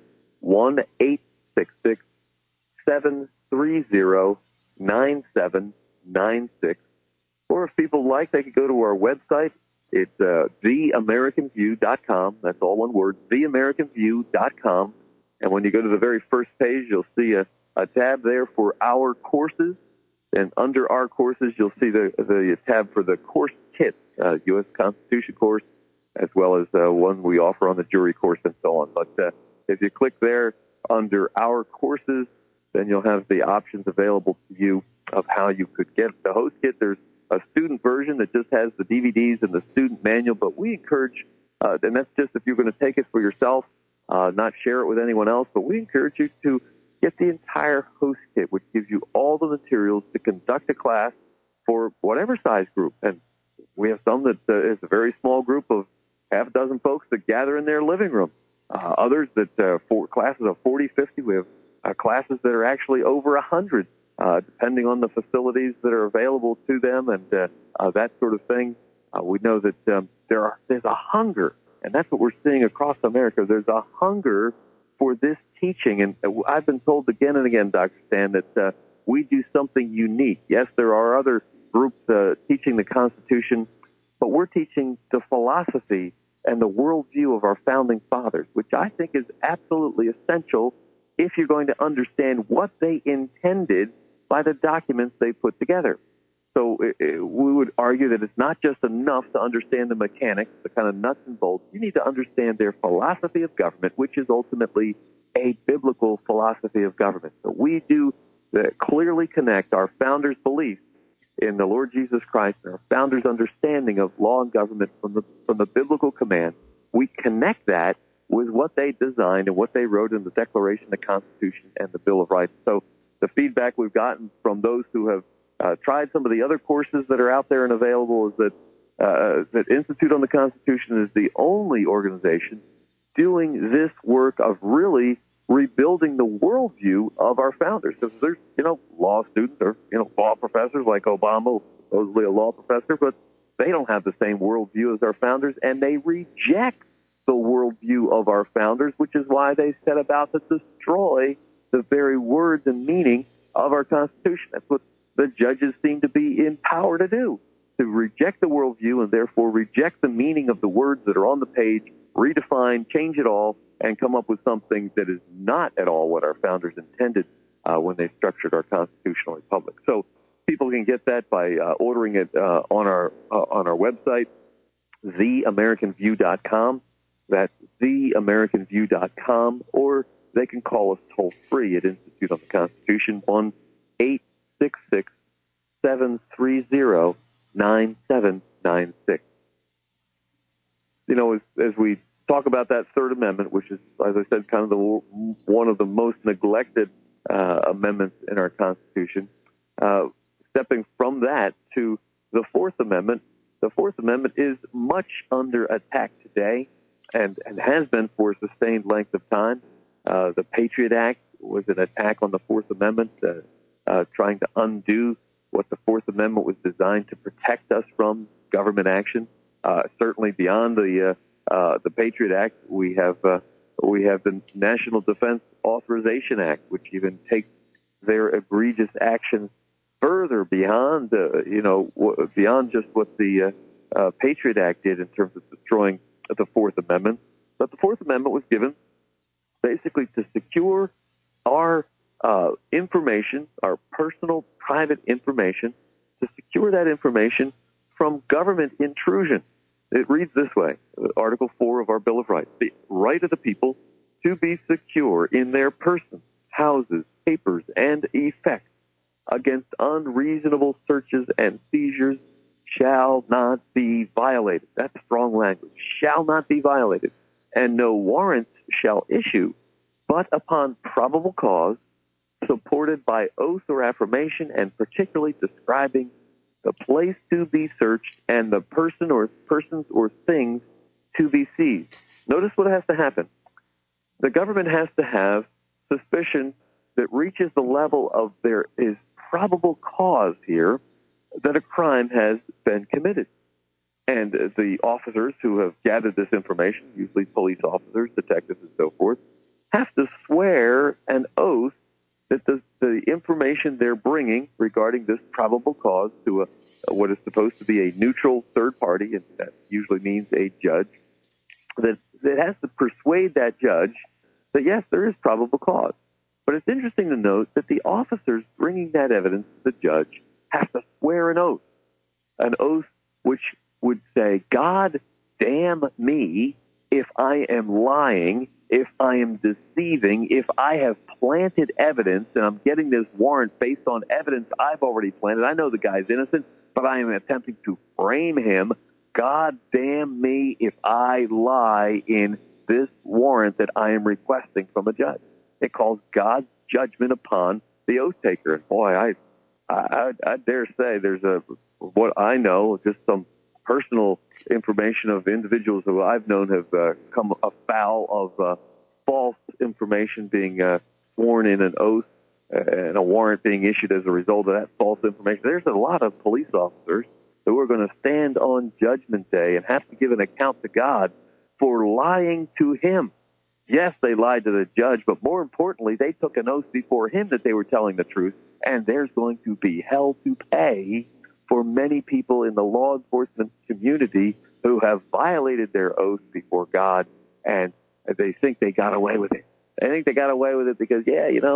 1-866-730-9796. Or if people like, they could go to our website. It's theamericanview.com. That's all one word, theamericanview.com. And when you go to the very first page, you'll see a tab there for our courses. And under our courses, you'll see the tab for the course kit, U.S. Constitution course, as well as one we offer on the jury course and so on. But if you click there under our courses, then you'll have the options available to you of how you could get the host kit. There's a student version that just has the DVDs and the student manual, but we encourage, and that's just if you're going to take it for yourself, not share it with anyone else, but we encourage you to get the entire host kit, which gives you all the materials to conduct a class for whatever size group. And we have some that is a very small group of half a dozen folks that gather in their living room. Others that for classes of 40, 50, we have classes that are actually over 100. Depending on the facilities that are available to them and that sort of thing. We know that there's a hunger, and that's what we're seeing across America. There's a hunger for this teaching, and I've been told again and again, Dr. Stan, that we do something unique. Yes, there are other groups teaching the Constitution, but we're teaching the philosophy and the worldview of our founding fathers, which I think is absolutely essential if you're going to understand what they intended by the documents they put together. So we would argue that it's not just enough to understand the mechanics, the kind of nuts and bolts. You need to understand their philosophy of government, which is ultimately a biblical philosophy of government. So we do clearly connect our founders' beliefs in the Lord Jesus Christ and our founders' understanding of law and government from the biblical command. We connect that with what they designed and what they wrote in the Declaration, the Constitution, and the Bill of Rights. So the feedback we've gotten from those who have tried some of the other courses that are out there and available is that Institute on the Constitution is the only organization doing this work of really rebuilding the worldview of our founders. Because there's, law students or, law professors like Obama, supposedly a law professor, but they don't have the same worldview as our founders, and they reject the worldview of our founders, which is why they set about to destroy the very words and meaning of our Constitution. That's what the judges seem to be in power to do, to reject the worldview and therefore reject the meaning of the words that are on the page, redefine, change it all, and come up with something that is not at all what our founders intended when they structured our constitutional republic. So people can get that by ordering it on our website, theamericanview.com. That's theamericanview.com, or they can call us toll-free at Institute on the Constitution, 1-866-730-9796. As we talk about that Third Amendment, which is, as I said, kind of one of the most neglected amendments in our Constitution, stepping from that to the Fourth Amendment, the Fourth Amendment is much under attack today and has been for a sustained length of time. The Patriot Act was an attack on the Fourth Amendment, trying to undo what the Fourth Amendment was designed to protect us from government action. Certainly beyond the Patriot Act, we have the National Defense Authorization Act, which even takes their egregious actions further beyond, beyond just what the Patriot Act did in terms of destroying the Fourth Amendment. But the Fourth Amendment was given basically to secure our information, our personal, private information, to secure that information from government intrusion. It reads this way, Article 4 of our Bill of Rights: the right of the people to be secure in their persons, houses, papers, and effects against unreasonable searches and seizures shall not be violated. That's strong language. Shall not be violated. And no warrants shall issue, but upon probable cause, supported by oath or affirmation, and particularly describing the place to be searched and the person or persons or things to be seized. Notice what has to happen. The government has to have suspicion that reaches the level of there is probable cause here that a crime has been committed. And the officers who have gathered this information, usually police officers, detectives, and so forth, have to swear an oath that the information they're bringing regarding this probable cause to what is supposed to be a neutral third party, and that usually means a judge, that has to persuade that judge that, yes, there is probable cause. But it's interesting to note that the officers bringing that evidence to the judge have to swear an oath which would say, God damn me if I am lying, if I am deceiving, if I have planted evidence and I'm getting this warrant based on evidence I've already planted. I know the guy's innocent, but I am attempting to frame him. God damn me if I lie in this warrant that I am requesting from a judge. It calls God's judgment upon the oath taker. And boy, I dare say there's what I know, just some personal information of individuals who I've known have come afoul of false information being sworn in an oath and a warrant being issued as a result of that false information. There's a lot of police officers who are going to stand on Judgment Day and have to give an account to God for lying to him. Yes, they lied to the judge, but more importantly, they took an oath before him that they were telling the truth, and there's going to be hell to pay for many people in the law enforcement community who have violated their oath before God, and they think they got away with it. They think they got away with it because,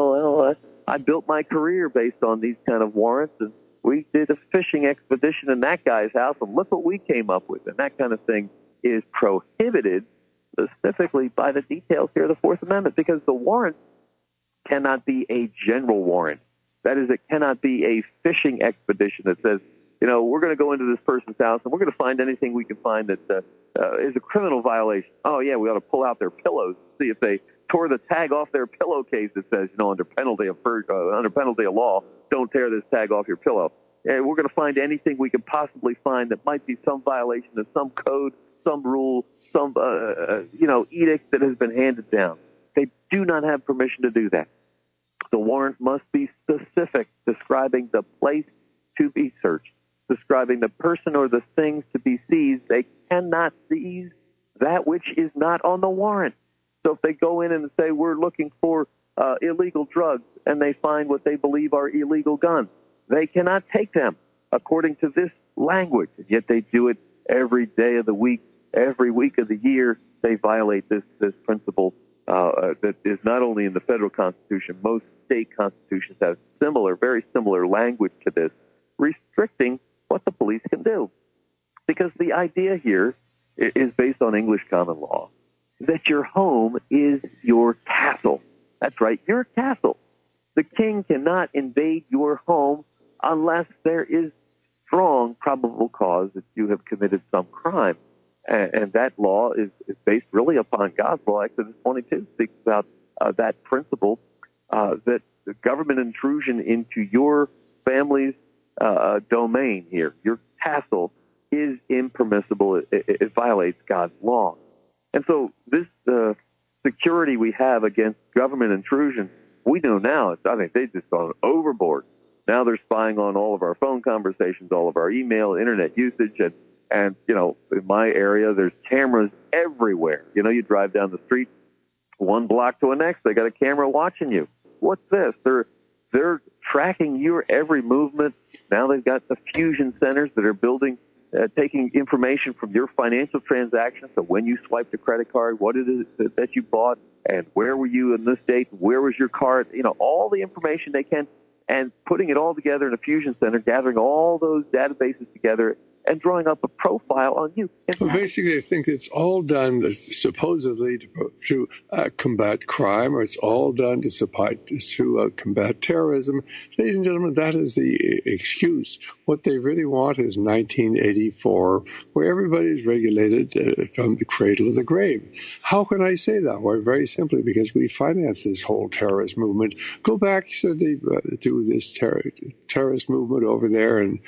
I built my career based on these kind of warrants, and we did a fishing expedition in that guy's house, and look what we came up with. And that kind of thing is prohibited specifically by the details here of the Fourth Amendment, because the warrant cannot be a general warrant. That is, it cannot be a fishing expedition that says, we're going to go into this person's house and we're going to find anything we can find that is a criminal violation. Oh, yeah, we ought to pull out their pillows, see if they tore the tag off their pillowcase that says, under penalty of law, don't tear this tag off your pillow. And we're going to find anything we can possibly find that might be some violation of some code, some rule, some edict that has been handed down. They do not have permission to do that. The warrant must be specific, describing the place to be searched, describing the person or the things to be seized. They cannot seize that which is not on the warrant. So if they go in and say, we're looking for illegal drugs, and they find what they believe are illegal guns, they cannot take them according to this language. And yet they do it every day of the week, every week of the year. They violate this principle that is not only in the federal Constitution. Most state constitutions have very similar language to this, restricting what the police can do. Because the idea here is based on English common law, that your home is your castle. That's right, your castle. The king cannot invade your home unless there is strong probable cause that you have committed some crime. And that law is based really upon God's law. Exodus 22 speaks about that principle, that the government intrusion into your family's domain here, your castle, is impermissible. It violates God's law. And so this security we have against government intrusion, we know now, they've just gone overboard. Now they're spying on all of our phone conversations, all of our email, internet usage, and in my area, there's cameras everywhere. You drive down the street, one block to the next, they got a camera watching you. What's this? They're tracking your every movement. Now they've got the fusion centers that are building, taking information from your financial transactions. So when you swiped a credit card, what is it that you bought, and where were you in this date? Where was your card? All the information they can, and putting it all together in a fusion center, gathering all those databases together, and drawing up a profile on you. Well, basically, I think it's all done supposedly to combat crime, or it's all done to combat terrorism. Ladies and gentlemen, that is the excuse. What they really want is 1984, where everybody's regulated from the cradle to the grave. How can I say that? Well, very simply, because we finance this whole terrorist movement. Go back to this terrorist movement over there in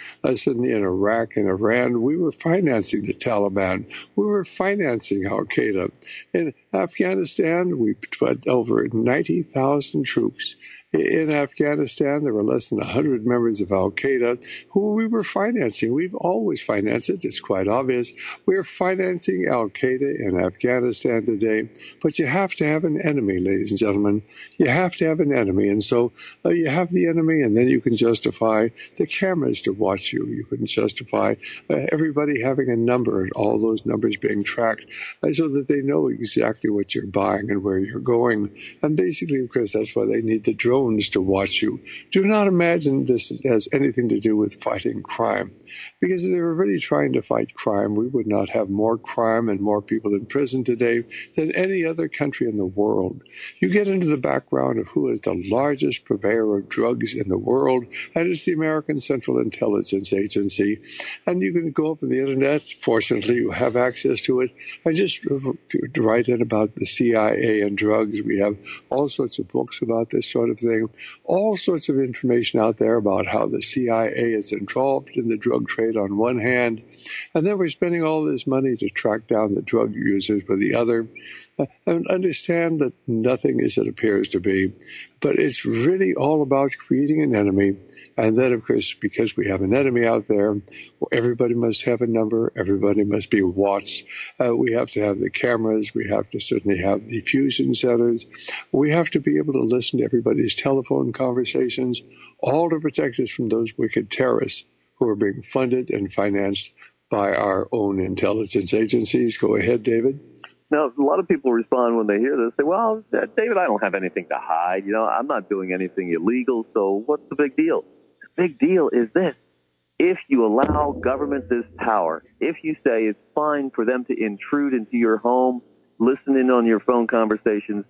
Iraq and Iran. We were financing the Taliban. We were financing Al-Qaeda. In Afghanistan, we put over 90,000 troops. In Afghanistan, there were less than 100 members of Al-Qaeda who we were financing. We've always financed it. It's quite obvious. We're financing Al-Qaeda in Afghanistan today. But you have to have an enemy, ladies and gentlemen. You have to have an enemy. And so you have the enemy, and then you can justify the cameras to watch you. You can justify everybody having a number and all those numbers being tracked so that they know exactly what you're buying and where you're going. And basically, because that's why they need the drones to watch you. Do not imagine this has anything to do with fighting crime. Because if they were really trying to fight crime, we would not have more crime and more people in prison today than any other country in the world. You get into the background of who is the largest purveyor of drugs in the world, and it's the American Central Intelligence Agency. And you can go up on the internet. Fortunately, you have access to it. And just write in about the CIA and drugs. We have all sorts of books about this sort of thing. All sorts of information out there about how the CIA is involved in the drug trade on one hand, and then we're spending all this money to track down the drug users with the other. And understand that nothing is as it appears to be, but it's really all about creating an enemy. And then, of course, because we have an enemy out there, everybody must have a number, everybody must be watched. We have to have the cameras, we have to certainly have the fusion centers. We have to be able to listen to everybody's telephone conversations, all to protect us from those wicked terrorists who are being funded and financed by our own intelligence agencies. Go ahead, David. Now, a lot of people respond when they hear this, say, well, David, I don't have anything to hide. I'm not doing anything illegal, so what's the big deal? The big deal is this. If you allow government this power, if you say it's fine for them to intrude into your home, listen in on your phone conversations,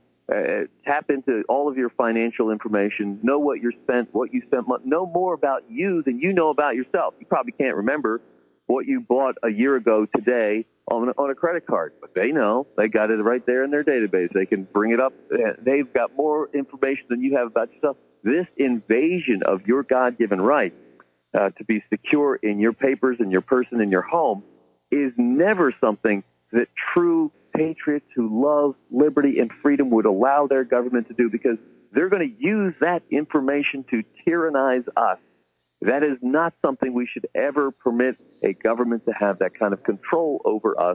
tap into all of your financial information, know what you spent, know more about you than you know about yourself. You probably can't remember what you bought a year ago today on a credit card, but they know. They got it right there in their database. They can bring it up. They've got more information than you have about yourself. This invasion of your God-given right to be secure in your papers and your person and your home is never something that true patriots who love liberty and freedom would allow their government to do, because they're going to use that information to tyrannize us. That is not something we should ever permit a government to have that kind of control over us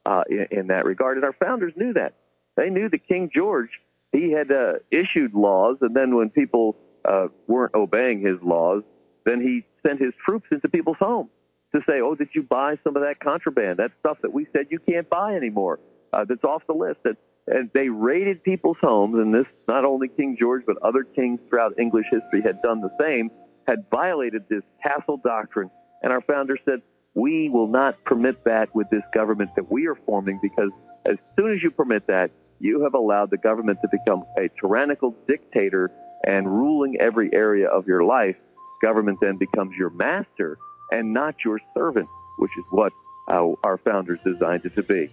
in that regard. And our founders knew that. They knew that King George, he had issued laws, and then when people weren't obeying his laws, then he sent his troops into people's homes to say, oh, did you buy some of that contraband, that stuff that we said you can't buy anymore, that's off the list. And they raided people's homes, and this, not only King George, but other kings throughout English history had done the same, had violated this castle doctrine. And our founders said, we will not permit that with this government that we are forming, because as soon as you permit that, you have allowed the government to become a tyrannical dictator and ruling every area of your life. Government then becomes your master and not your servant, which is what our founders designed it to be.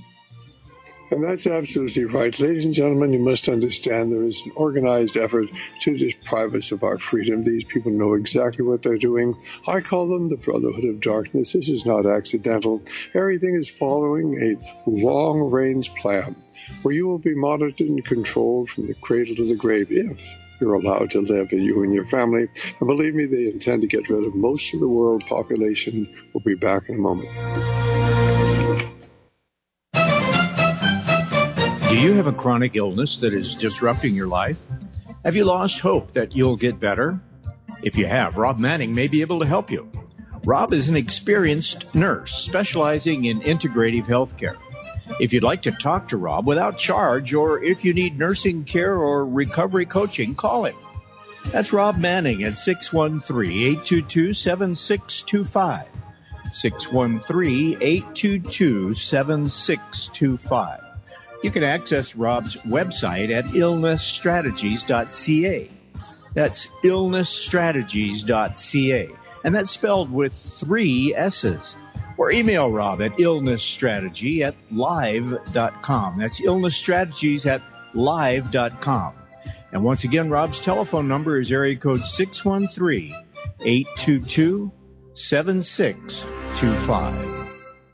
And that's absolutely right. Ladies and gentlemen, you must understand there is an organized effort to deprive us of our freedom. These people know exactly what they're doing. I call them the Brotherhood of Darkness. This is not accidental. Everything is following a long-range plan where you will be monitored and controlled from the cradle to the grave if you're allowed to live, you and your family. And believe me, they intend to get rid of most of the world population. We'll be back in a moment. Do you have a chronic illness that is disrupting your life? Have you lost hope that you'll get better? If you have, Rob Manning may be able to help you. Rob is an experienced nurse specializing in integrative health care. If you'd like to talk to Rob without charge, or if you need nursing care or recovery coaching, call him. That's Rob Manning at 613-822-7625. 613-822-7625. You can access Rob's website at illnessstrategies.ca. That's illnessstrategies.ca. And that's spelled with 3 S's. Or email Rob at illnessstrategy@live.com. That's illnessstrategies@live.com. And once again, Rob's telephone number is area code 613-822-7625.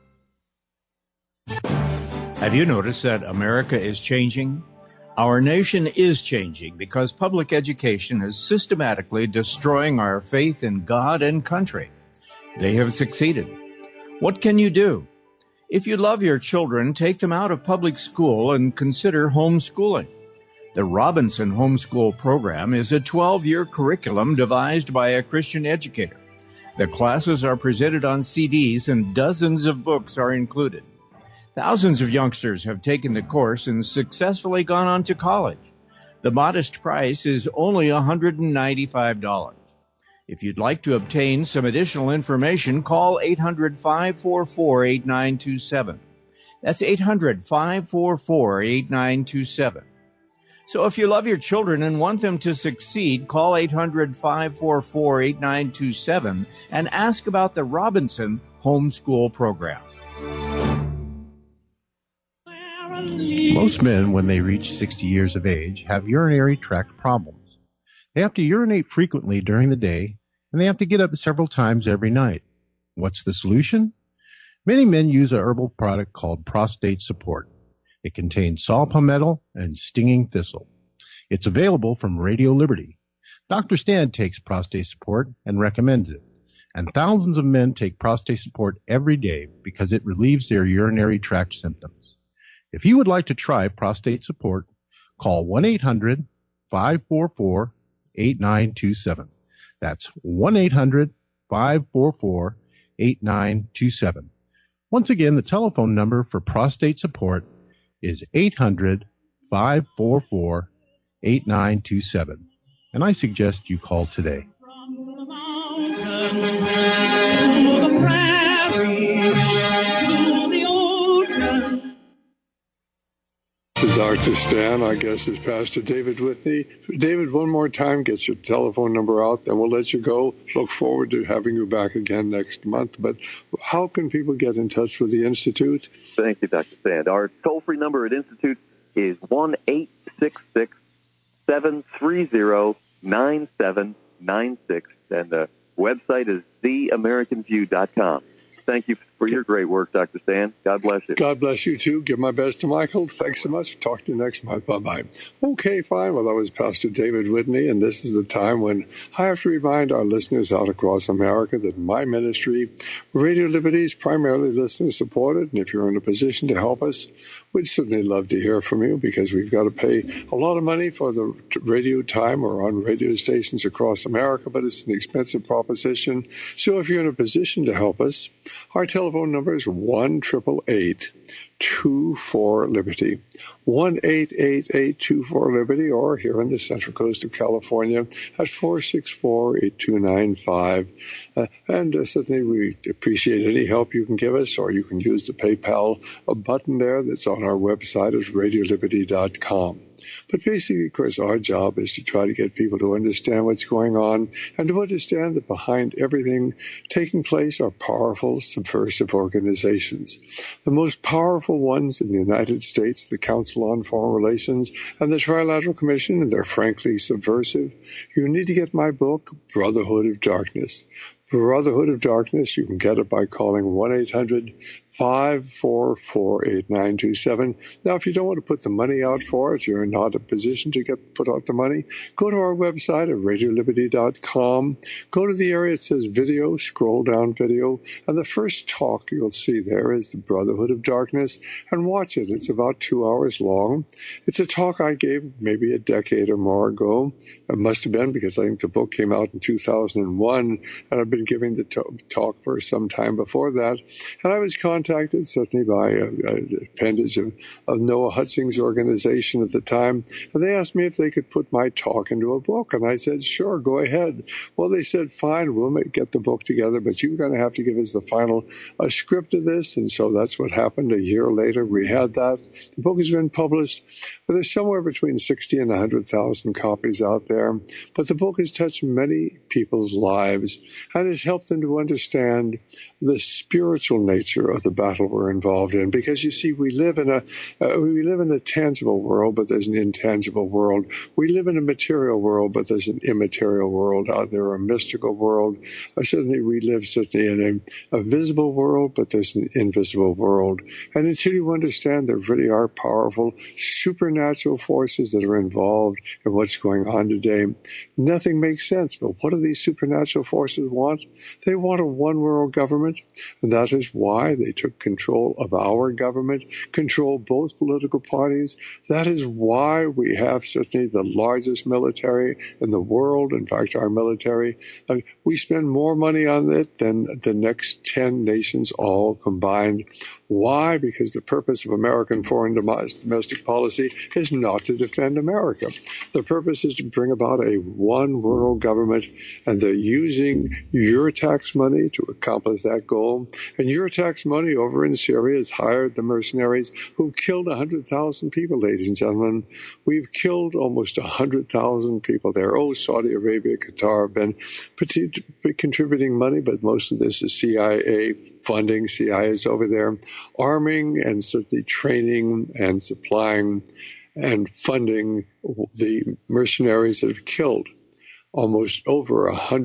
Have you noticed that America is changing? Our nation is changing because public education is systematically destroying our faith in God and country. They have succeeded. What can you do? If you love your children, take them out of public school and consider homeschooling. The Robinson Homeschool Program is a 12-year curriculum devised by a Christian educator. The classes are presented on CDs and dozens of books are included. Thousands of youngsters have taken the course and successfully gone on to college. The modest price is only $195. If you'd like to obtain some additional information, call 800-544-8927. That's 800-544-8927. So if you love your children and want them to succeed, call 800-544-8927 and ask about the Robinson Homeschool Program. Most men, when they reach 60 years of age, have urinary tract problems. They have to urinate frequently during the day, and they have to get up several times every night. What's the solution? Many men use a herbal product called Prostate Support. It contains saw palmetto and stinging thistle. It's available from Radio Liberty. Dr. Stan takes Prostate Support and recommends it. And thousands of men take Prostate Support every day because it relieves their urinary tract symptoms. If you would like to try Prostate Support, call 1-800-544-8927. That's 1-800-544-8927. Once again, the telephone number for Prostate Support is 800-544-8927. And I suggest you call today. This is Dr. Stan. Our guest is Pastor David Whitney. David, one more time, get your telephone number out, then we'll let you go. Look forward to having you back again next month. But how can people get in touch with the Institute? Thank you, Dr. Stan. Our toll-free number at Institute is 1-866-730-9796, and the website is theamericanview.com. Thank you for your great work, Dr. Stan. God bless you. God bless you, too. Give my best to Michael. Thanks so much. Talk to you next month. Bye-bye. Okay, fine. Well, that was Pastor David Whitney, and this is the time when I have to remind our listeners out across America that my ministry, Radio Liberty, is primarily listener-supported, and if you're in a position to help us, we'd certainly love to hear from you because we've got to pay a lot of money for the radio time or on radio stations across America, but it's an expensive proposition. So if you're in a position to help us, our telephone number is 1-888-24-LIBERTY, 1-888-24-LIBERTY, or here on the Central Coast of California at 464-8295. And certainly we appreciate any help you can give us, or you can use the PayPal button there that's on our website at radioliberty.com. But basically, of course, our job is to try to get people to understand what's going on and to understand that behind everything taking place are powerful, subversive organizations. The most powerful ones in the United States, the Council on Foreign Relations and the Trilateral Commission, and they're frankly subversive. You need to get my book, Brotherhood of Darkness. Brotherhood of Darkness, you can get it by calling 1-800-544-8927. Now, if you don't want to put the money out for it, you're not in a position to put out the money, go to our website at radioliberty.com. Go to the area that says video, scroll down video, and the first talk you'll see there is the Brotherhood of Darkness, and watch it. It's about 2 hours long. It's a talk I gave maybe a decade or more ago. It must have been because I think the book came out in 2001, and I've been been giving the talk for some time before that. And I was contacted certainly by an appendage of Noah Hutzing's organization at the time. And they asked me if they could put my talk into a book. And I said, sure, go ahead. Well, they said, fine, we'll get the book together, but you're going to have to give us the final script of this. And so that's what happened. A year later, we had that. The book has been published. There's somewhere between 60 and 100,000 copies out there. But the book has touched many people's lives and has helped them to understand the spiritual nature of the battle we're involved in. Because you see, we live in a tangible world, but there's an intangible world. We live in a material world, but there's an immaterial world out there, a mystical world. Certainly, we live in a visible world, but there's an invisible world. And until you understand there really are powerful supernatural forces that are involved in what's going on today, nothing makes sense. But what do these supernatural forces want? They want a one-world government, and that is why they took control of our government, control both political parties. That is why we have certainly the largest military in the world. In fact, our military, we spend more money on it than the next 10 nations all combined. Why? Because the purpose of American foreign domestic policy is not to defend America. The purpose is to bring about a one-world government, and they're using your tax money to accomplish that goal. And your tax money over in Syria has hired the mercenaries who killed 100,000 people, ladies and gentlemen. We've killed almost 100,000 people there. Oh, Saudi Arabia, Qatar have been contributing money, but most of this is CIA funding. CIA is over there arming and certainly training and supplying and funding the mercenaries that have killed almost over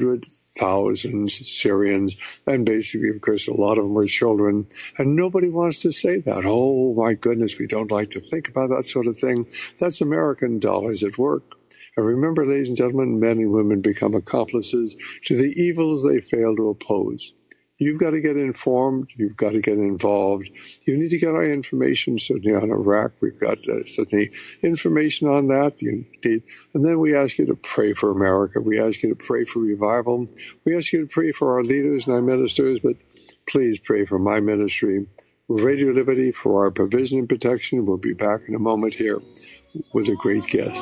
100,000 Syrians. And basically, of course, a lot of them were children. And nobody wants to say that. Oh, my goodness, we don't like to think about that sort of thing. That's American dollars at work. And remember, ladies and gentlemen, men and women become accomplices to the evils they fail to oppose. You've got to get informed. You've got to get involved. You need to get our information certainly on Iraq. We've got certainly information on that. And then we ask you to pray for America. We ask you to pray for revival. We ask you to pray for our leaders and our ministers, but please pray for my ministry, Radio Liberty, for our provision and protection. We'll be back in a moment here with a great guest.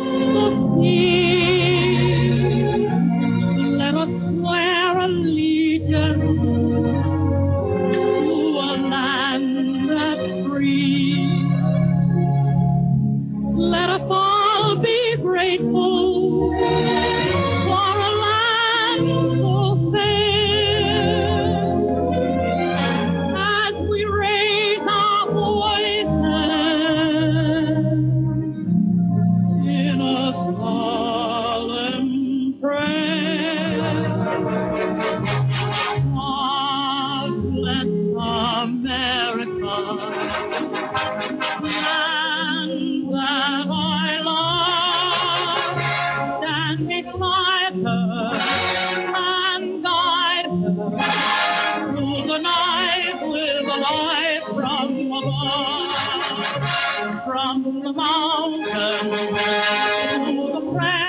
Let us swear allegiance to a land that's free. Let us all be grateful for a land so fair. As we raise our voices in a solemn prayer, God bless America, land that I love. Stand beside her and guide her through the night with a light from above, from the mountain to the prayer.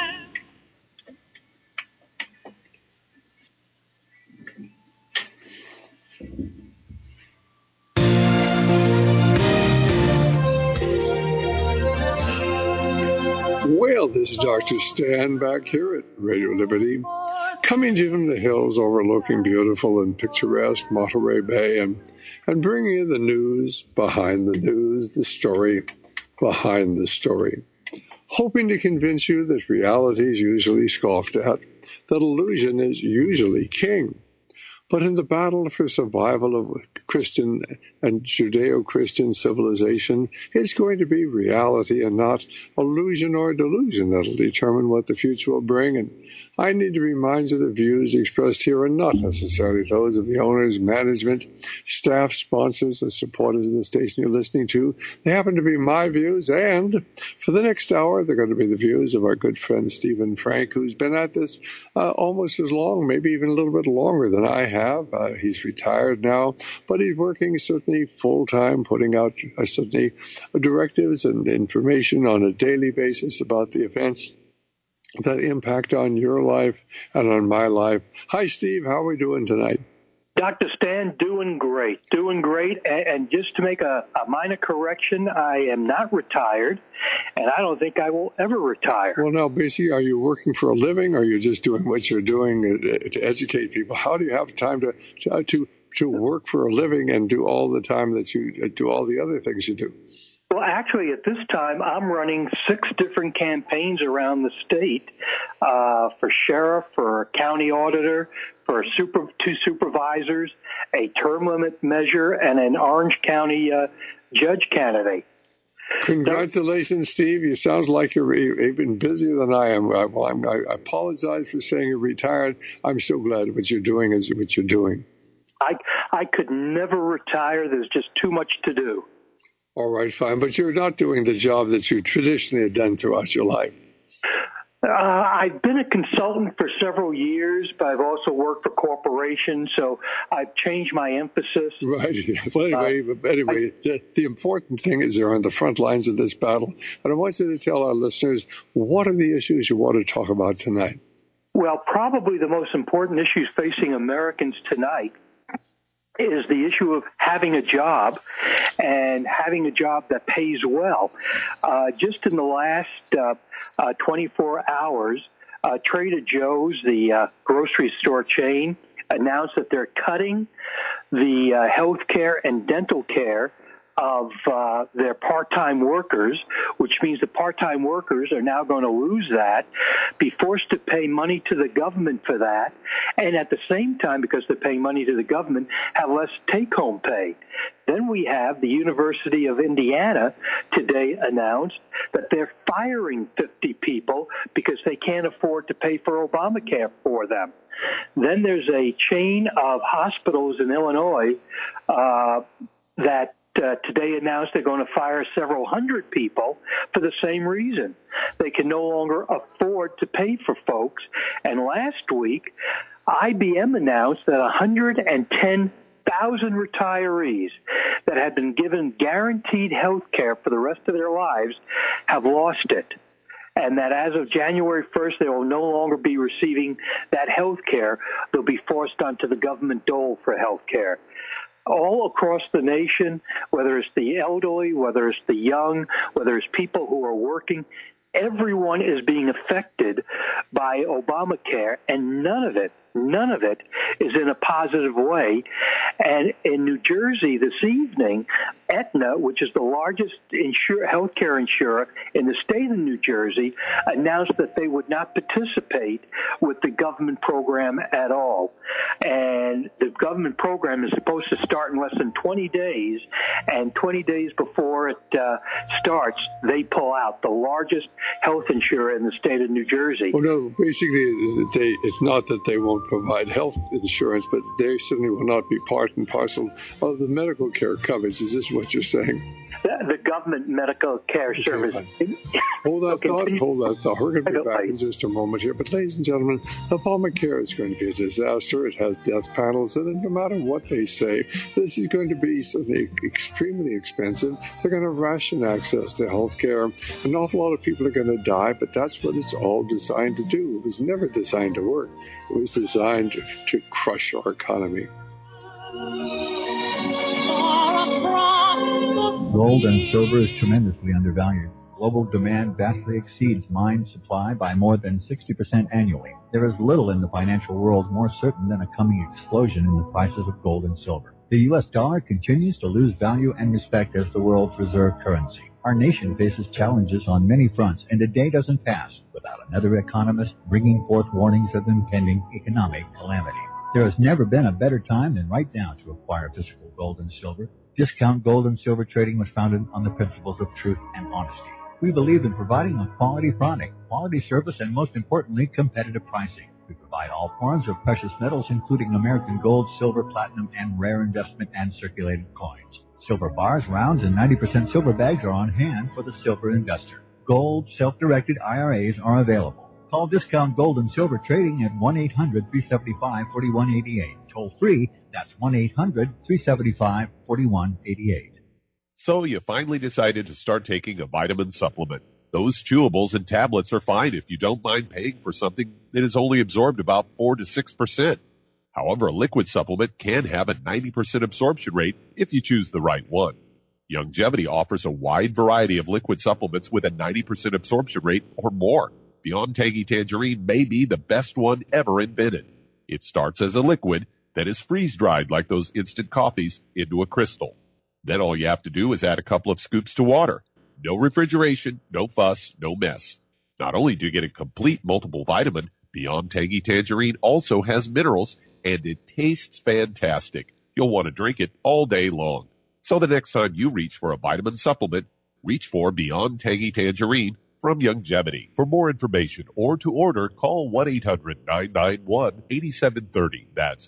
Well, this is Dr. Stan back here at Radio Liberty, coming to you from the hills overlooking beautiful and picturesque Monterey Bay, and bringing you the news behind the news, the story behind the story, hoping to convince you that reality is usually scoffed at, that illusion is usually king. But in the battle for survival of Christian and Judeo-Christian civilization, it's going to be reality and not illusion or delusion that'll determine what the future will bring. And I need to remind you the views expressed here are not necessarily those of the owners, management, staff, sponsors, or supporters of the station you're listening to. They happen to be my views, and for the next hour, they're going to be the views of our good friend Stephen Frank, who's been at this almost as long, maybe even a little bit longer than I have. He's retired now, but he's working certainly full-time, putting out certainly directives and information on a daily basis about the events that impact on your life and on my life. Hi, Steve. How are we doing tonight? Dr. Stan, doing great. And just to make a minor correction, I am not retired, and I don't think I will ever retire. Well, now, basically, are you working for a living, or are you just doing what you're doing to educate people? How do you have time to work for a living and do all the time that you do all the other things you do? Well, actually, at this time, I'm running 6 different campaigns around the state for sheriff, for county auditor, for 2 supervisors, a term limit measure, and an Orange County judge candidate. Congratulations, Steve. You sound like you're even busier than I am. I apologize for saying you're retired. I'm so glad what you're doing is what you're doing. I could never retire. There's just too much to do. All right, fine. But you're not doing the job that you traditionally have done throughout your life. I've been a consultant for several years, but I've also worked for corporations, so I've changed my emphasis. Right. Well, anyway, the important thing is they're on the front lines of this battle. And I want you to tell our listeners, what are the issues you want to talk about tonight? Well, probably the most important issues facing Americans tonight is the issue of having a job and having a job that pays well. Just in the last 24 hours, Trader Joe's, the grocery store chain, announced that they're cutting the health care and dental care of their part-time workers, which means the part-time workers are now going to lose that, be forced to pay money to the government for that, and at the same time, because they're paying money to the government, have less take-home pay. Then we have the University of Indiana today announced that they're firing 50 people because they can't afford to pay for Obamacare for them. Then there's a chain of hospitals in Illinois that today announced they're going to fire several hundred people for the same reason. They can no longer afford to pay for folks. And last week, IBM announced that 110,000 retirees that had been given guaranteed health care for the rest of their lives have lost it. And that as of January 1st, they will no longer be receiving that health care. They'll be forced onto the government dole for health care. All across the nation, whether it's the elderly, whether it's the young, whether it's people who are working, everyone is being affected by Obamacare, and none of it is in a positive way. And in New Jersey this evening, Aetna, which is the largest healthcare insurer in the state of New Jersey, announced that they would not participate with the government program at all. And the government program is supposed to start in less than 20 days, and 20 days before it starts, they pull out, the largest health insurer in the state of New Jersey. Well, no, basically, it's not that they won't provide health insurance, but they certainly will not be part and parcel of the medical care coverage. Is this what you're saying? The government medical care service. Hold that thought. We're going to be back in just a moment here. But ladies and gentlemen, Obamacare is going to be a disaster. It has death panels in it. No matter what they say, this is going to be something extremely expensive. They're going to ration access to health care. An awful lot of people are going to die, but that's what it's all designed to do. It was never designed to work. It was designed to crush our economy. Gold and silver is tremendously undervalued. Global demand vastly exceeds mine supply by more than 60% annually. There is little in the financial world more certain than a coming explosion in the prices of gold and silver. The U.S. dollar continues to lose value and respect as the world's reserve currency. Our nation faces challenges on many fronts, and a day doesn't pass without another economist bringing forth warnings of impending economic calamity. There has never been a better time than right now to acquire physical gold and silver. Discount Gold and Silver Trading was founded on the principles of truth and honesty. We believe in providing a quality product, quality service, and most importantly, competitive pricing. We provide all forms of precious metals, including American gold, silver, platinum, and rare investment and circulating coins. Silver bars, rounds, and 90% silver bags are on hand for the silver investor. Gold self-directed IRAs are available. Call Discount Gold and Silver Trading at 1-800-375-4188. Toll free, that's 1-800-375-4188. So you finally decided to start taking a vitamin supplement. Those chewables and tablets are fine if you don't mind paying for something that is only absorbed about 4 to 6%. However, a liquid supplement can have a 90% absorption rate if you choose the right one. Youngevity offers a wide variety of liquid supplements with a 90% absorption rate or more. Beyond Tangy Tangerine may be the best one ever invented. It starts as a liquid that is freeze-dried like those instant coffees into a crystal. Then all you have to do is add a couple of scoops to water. No refrigeration, no fuss, no mess. Not only do you get a complete multiple vitamin, Beyond Tangy Tangerine also has minerals, and it tastes fantastic. You'll want to drink it all day long. So the next time you reach for a vitamin supplement, reach for Beyond Tangy Tangerine from Youngevity. For more information or to order, call 1-800-991-8730. That's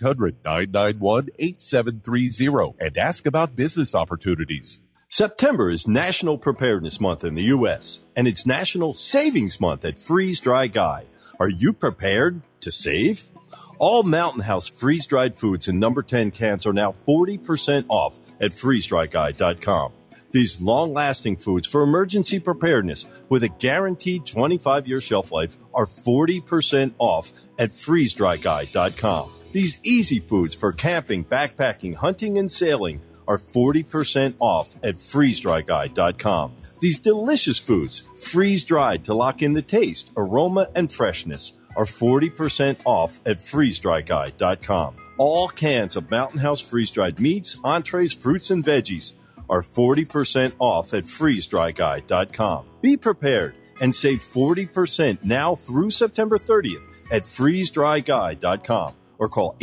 1-800-991-8730 and ask about business opportunities. September is National Preparedness Month in the U.S., and it's National Savings Month at Freeze Dry Guy. Are you prepared to save? All Mountain House freeze-dried foods in number 10 cans are now 40% off at freezedryguy.com. These long-lasting foods for emergency preparedness with a guaranteed 25-year shelf life are 40% off at freezedryguy.com. These easy foods for camping, backpacking, hunting, and sailing are 40% off at freezedryguy.com. These delicious foods, freeze-dried to lock in the taste, aroma, and freshness, are 40% off at freezedryguy.com. All cans of Mountain House freeze-dried meats, entrees, fruits, and veggies are 40% off at freezedryguy.com. Be prepared and save 40% now through September 30th at freezedryguy.com or call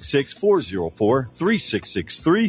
866-404-3663,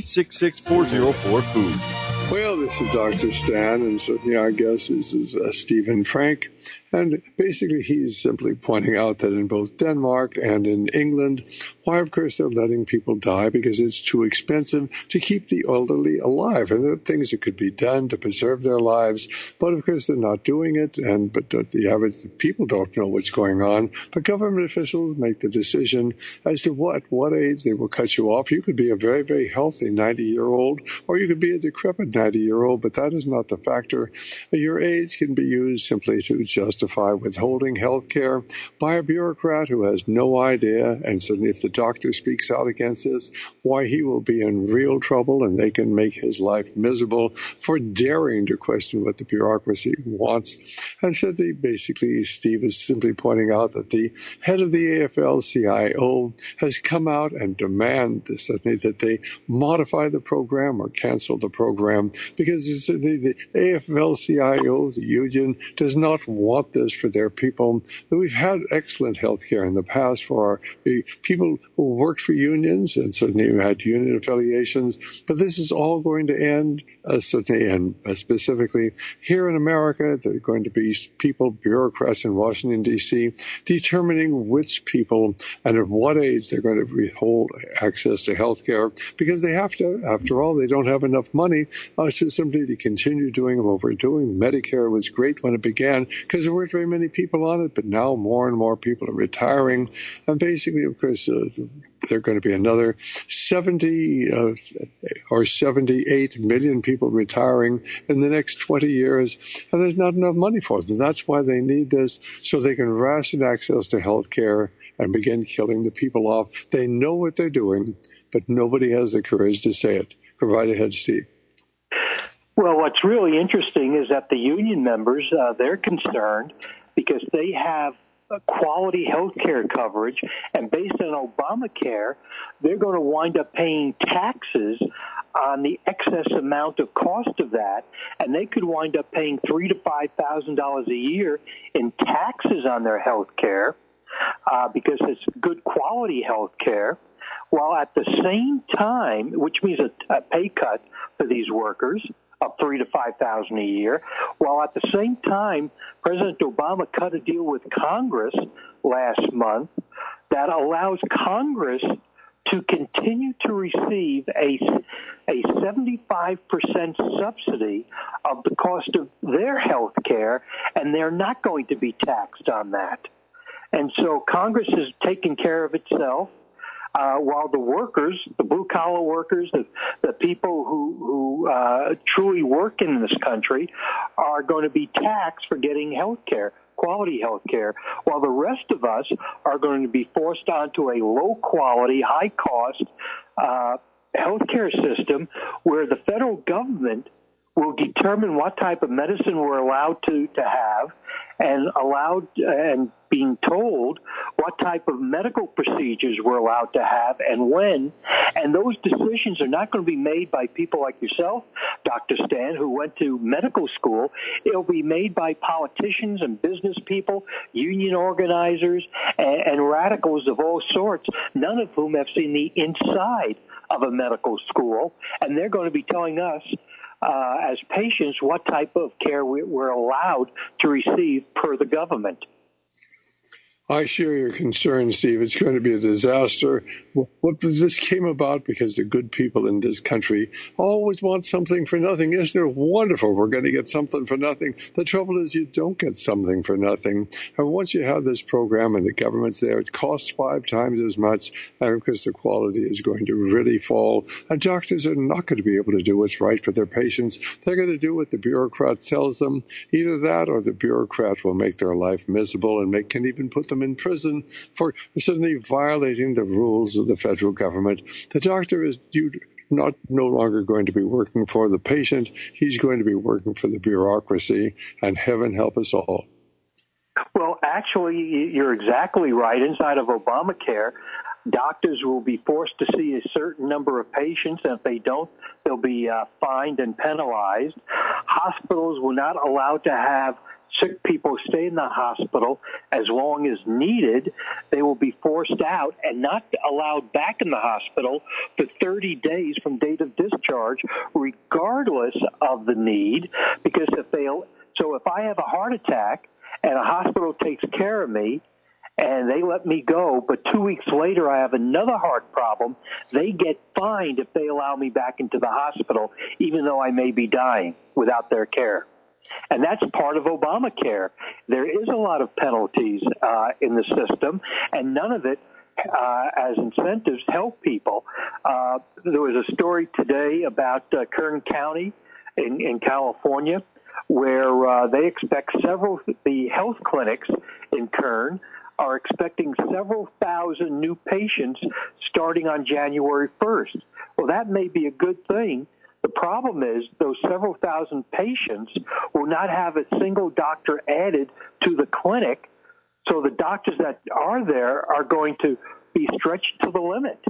866-404-FOOD. Well, this is Dr. Stan, and certainly our guest is Stephen Frank. And basically, he's simply pointing out that in both Denmark and in England, why, of course, they're letting people die because it's too expensive to keep the elderly alive. And there are things that could be done to preserve their lives, but of course, they're not doing it. But the average people don't know what's going on. But government officials make the decision as to what age they will cut you off. You could be a very, very healthy 90-year-old, or you could be a decrepit 90-year-old, but that is not the factor. Your age can be used simply to justify withholding health care by a bureaucrat who has no idea, and certainly if the doctor speaks out against this, why he will be in real trouble, and they can make his life miserable for daring to question what the bureaucracy wants. And certainly, basically, Steve is simply pointing out that the head of the AFL-CIO has come out and demanded certainly that they modify the program or cancel the program because the AFL-CIO, the union, does not want this for their people. We've had excellent health care in the past for our people who worked for unions and certainly who had union affiliations, but this is all going to end, certainly and specifically here in America. There are going to be people, bureaucrats in Washington, D.C., determining which people and at what age they're going to withhold access to health care because they have to. After all, they don't have enough money to simply to continue doing what we're doing. Medicare was great when it began because there weren't very many people on it, but now more and more people are retiring. And basically, of course, there are going to be another 70 or 78 million people retiring in the next 20 years, and there's not enough money for them. That's why they need this, so they can ration access to health care and begin killing the people off. They know what they're doing, but nobody has the courage to say it. Go right ahead, Steve. Well, what's really interesting is that the union members, they're concerned because they have quality health care coverage, and based on Obamacare, they're going to wind up paying taxes on the excess amount of cost of that, and they could wind up paying $3,000 to $5,000 a year in taxes on their health care because it's good quality health care, while at the same time, which means a pay cut for these workers of $3,000 to $5,000 a year, while at the same time, President Obama cut a deal with Congress last month that allows Congress to continue to receive a 75% subsidy of the cost of their health care, and they're not going to be taxed on that. And so Congress is taking care of itself. while the workers, the blue-collar workers, the people who truly work in this country are going to be taxed for getting health care, quality health care, while the rest of us are going to be forced onto a low-quality, high-cost health care system where the federal government will determine what type of medicine we're allowed to have and being told what type of medical procedures we're allowed to have and when. And those decisions are not going to be made by people like yourself, Dr. Stan, who went to medical school. It'll be made by politicians and business people, union organizers, and radicals of all sorts, none of whom have seen the inside of a medical school. And they're going to be telling us, as patients, what type of care we're allowed to receive per the government. I share your concern, Steve. It's going to be a disaster. This came about because the good people in this country always want something for nothing. Isn't it wonderful? We're going to get something for nothing. The trouble is you don't get something for nothing. And once you have this program and the government's there, it costs 5 times as much because the quality is going to really fall. And doctors are not going to be able to do what's right for their patients. They're going to do what the bureaucrat tells them. Either that or the bureaucrat will make their life miserable and can even put them in prison for suddenly violating the rules of the federal government. The doctor is no longer going to be working for the patient. He's going to be working for the bureaucracy, and heaven help us all. Well, actually, you're exactly right. Inside of Obamacare, doctors will be forced to see a certain number of patients, and if they don't, they'll be fined and penalized. Hospitals will not allow to have sick people stay in the hospital as long as needed. They will be forced out and not allowed back in the hospital for 30 days from date of discharge, regardless of the need. Because if I have a heart attack and a hospital takes care of me and they let me go, but 2 weeks later I have another heart problem, they get fined if they allow me back into the hospital, even though I may be dying without their care. And that's part of Obamacare. There is a lot of penalties in the system, and none of it as incentives help people. There was a story today about Kern County in California where they expect the health clinics in Kern are expecting several thousand new patients starting on January 1st. Well, that may be a good thing. The problem is those several thousand patients will not have a single doctor added to the clinic, so the doctors that are there are going to be stretched to the limit.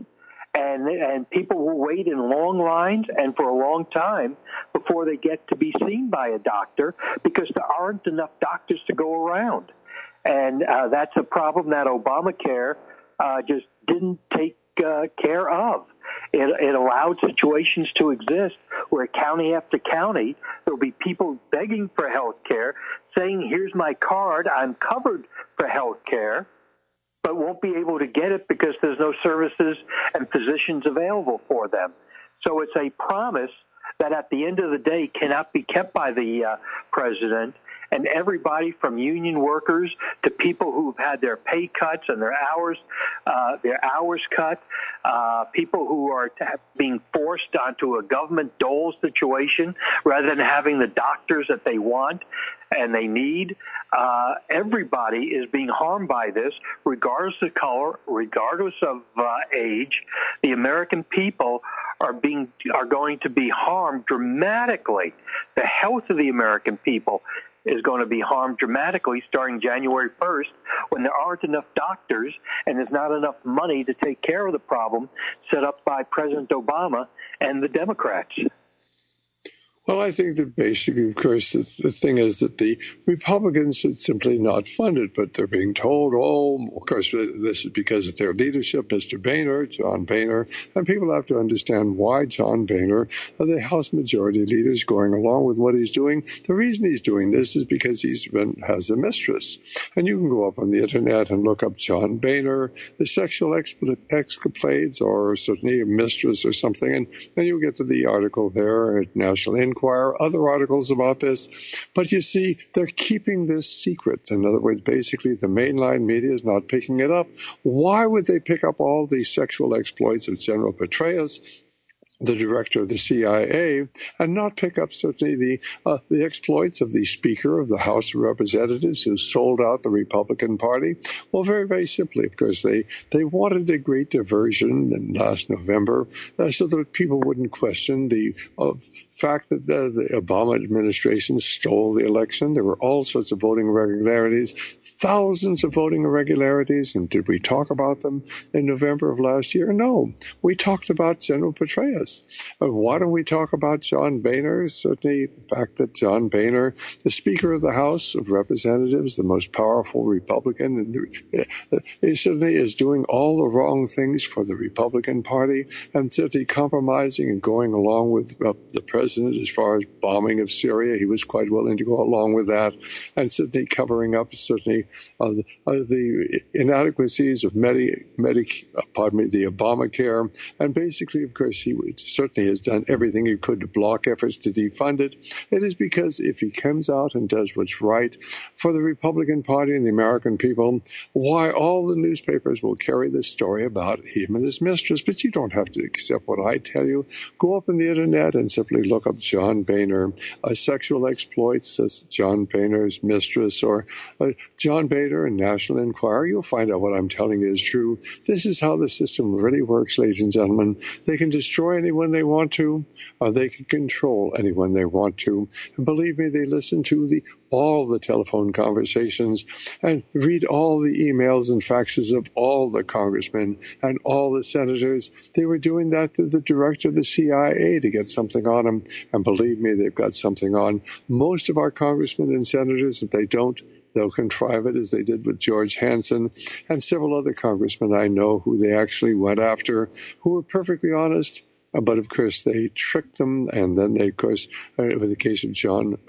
And people will wait in long lines and for a long time before they get to be seen by a doctor because there aren't enough doctors to go around. And that's a problem that Obamacare just didn't take care of. It allowed situations to exist where county after county, there'll be people begging for health care, saying, here's my card, I'm covered for health care, but won't be able to get it because there's no services and physicians available for them. So it's a promise that at the end of the day cannot be kept by the president. And everybody from union workers to people who've had their pay cuts and their hours cut, people who are being forced onto a government dole situation rather than having the doctors that they want and they need. Everybody is being harmed by this, regardless of color, regardless of age. The American people are going to be harmed dramatically. The health of the American people is going to be harmed dramatically starting January 1st when there aren't enough doctors and there's not enough money to take care of the problem set up by President Obama and the Democrats. Well, I think that basically, of course, the thing is that the Republicans should simply not fund it, but they're being told, of course, this is because of their leadership, Mr. Boehner, John Boehner, and people have to understand why John Boehner, the House Majority Leader, is going along with what he's doing. The reason he's doing this is because he has a mistress. And you can go up on the Internet and look up John Boehner, the sexual escapades, or certainly a mistress or something, and you'll get to the article there at National Enquirer. Enquirer, other articles about this. But you see, they're keeping this secret. In other words, basically, the mainline media is not picking it up. Why would they pick up all these sexual exploits of General Petraeus, the director of the CIA, and not pick up certainly the exploits of the Speaker of the House of Representatives who sold out the Republican Party? Well, very, very simply, of course, they wanted a great diversion in last November so that people wouldn't question the fact that the Obama administration stole the election. There were all sorts of voting irregularities, thousands of voting irregularities. And did we talk about them in November of last year? No. We talked about General Petraeus. Why don't we talk about John Boehner? Certainly the fact that John Boehner, the Speaker of the House of Representatives, the most powerful Republican, he certainly is doing all the wrong things for the Republican Party and certainly compromising and going along with the president as far as bombing of Syria. He was quite willing to go along with that, and certainly covering up the inadequacies of the Obamacare. And basically, of course, he certainly has done everything he could to block efforts to defund it. It is because if he comes out and does what's right for the Republican Party and the American people, why all the newspapers will carry this story about him and his mistress. But you don't have to accept what I tell you. Go up on the internet and simply look up John Boehner, sexual exploits as John Boehner's mistress, or John Boehner and National Enquirer. You'll find out what I'm telling you is true. This is how the system really works, ladies and gentlemen. They can destroy anyone they want to, or they can control anyone they want to. And believe me, they listen to all the telephone conversations and read all the emails and faxes of all the congressmen and all the senators. They were doing that to the director of the CIA to get something on him. And believe me, they've got something on most of our congressmen and senators. If they don't, they'll contrive it, as they did with George Hansen and several other congressmen I know who they actually went after, who were perfectly honest. But of course, they tricked them, and then they, of course, in the case of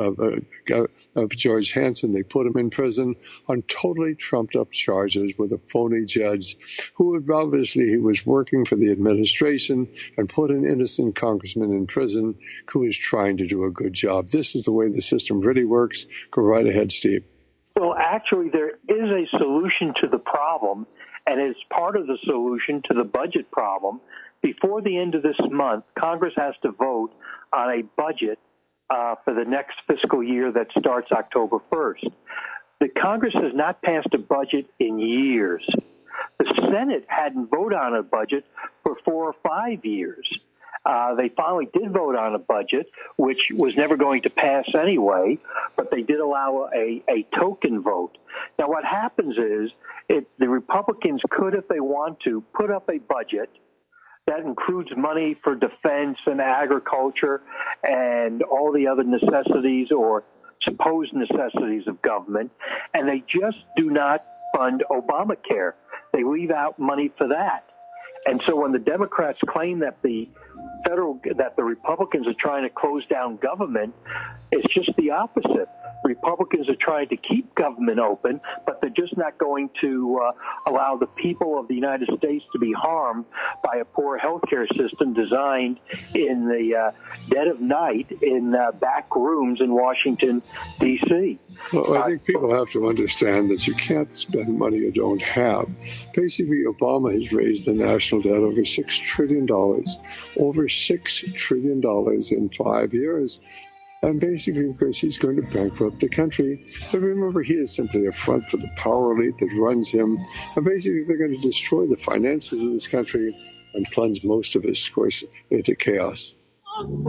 George Hansen, they put him in prison on totally trumped-up charges with a phony judge, who obviously he was working for the administration and put an innocent congressman in prison who was trying to do a good job. This is the way the system really works. Go right ahead, Steve. Well, actually, there is a solution to the problem, and it's part of the solution to the budget problem. Before the end of this month, Congress has to vote on a budget for the next fiscal year that starts October 1st. The Congress has not passed a budget in years. The Senate hadn't voted on a budget for 4 or 5 years. They finally did vote on a budget, which was never going to pass anyway, but they did allow a token vote. Now, what happens is the Republicans could, if they want to, put up a budget that includes money for defense and agriculture and all the other necessities or supposed necessities of government, and they just do not fund Obamacare. They leave out money for that. And so when the Democrats claim that the Republicans are trying to close down government, it's just the opposite. Republicans are trying to keep government open, but they're just not going to allow the people of the United States to be harmed by a poor healthcare system designed in the dead of night in back rooms in Washington, D.C. Well, I think people have to understand that you can't spend money you don't have. Basically, Obama has raised the national debt over $6 trillion, over $6 trillion in 5 years. And basically, of course, he's going to bankrupt the country. But remember, he is simply a front for the power elite that runs him. And basically, they're going to destroy the finances of this country and plunge most of us, of course, into chaos. You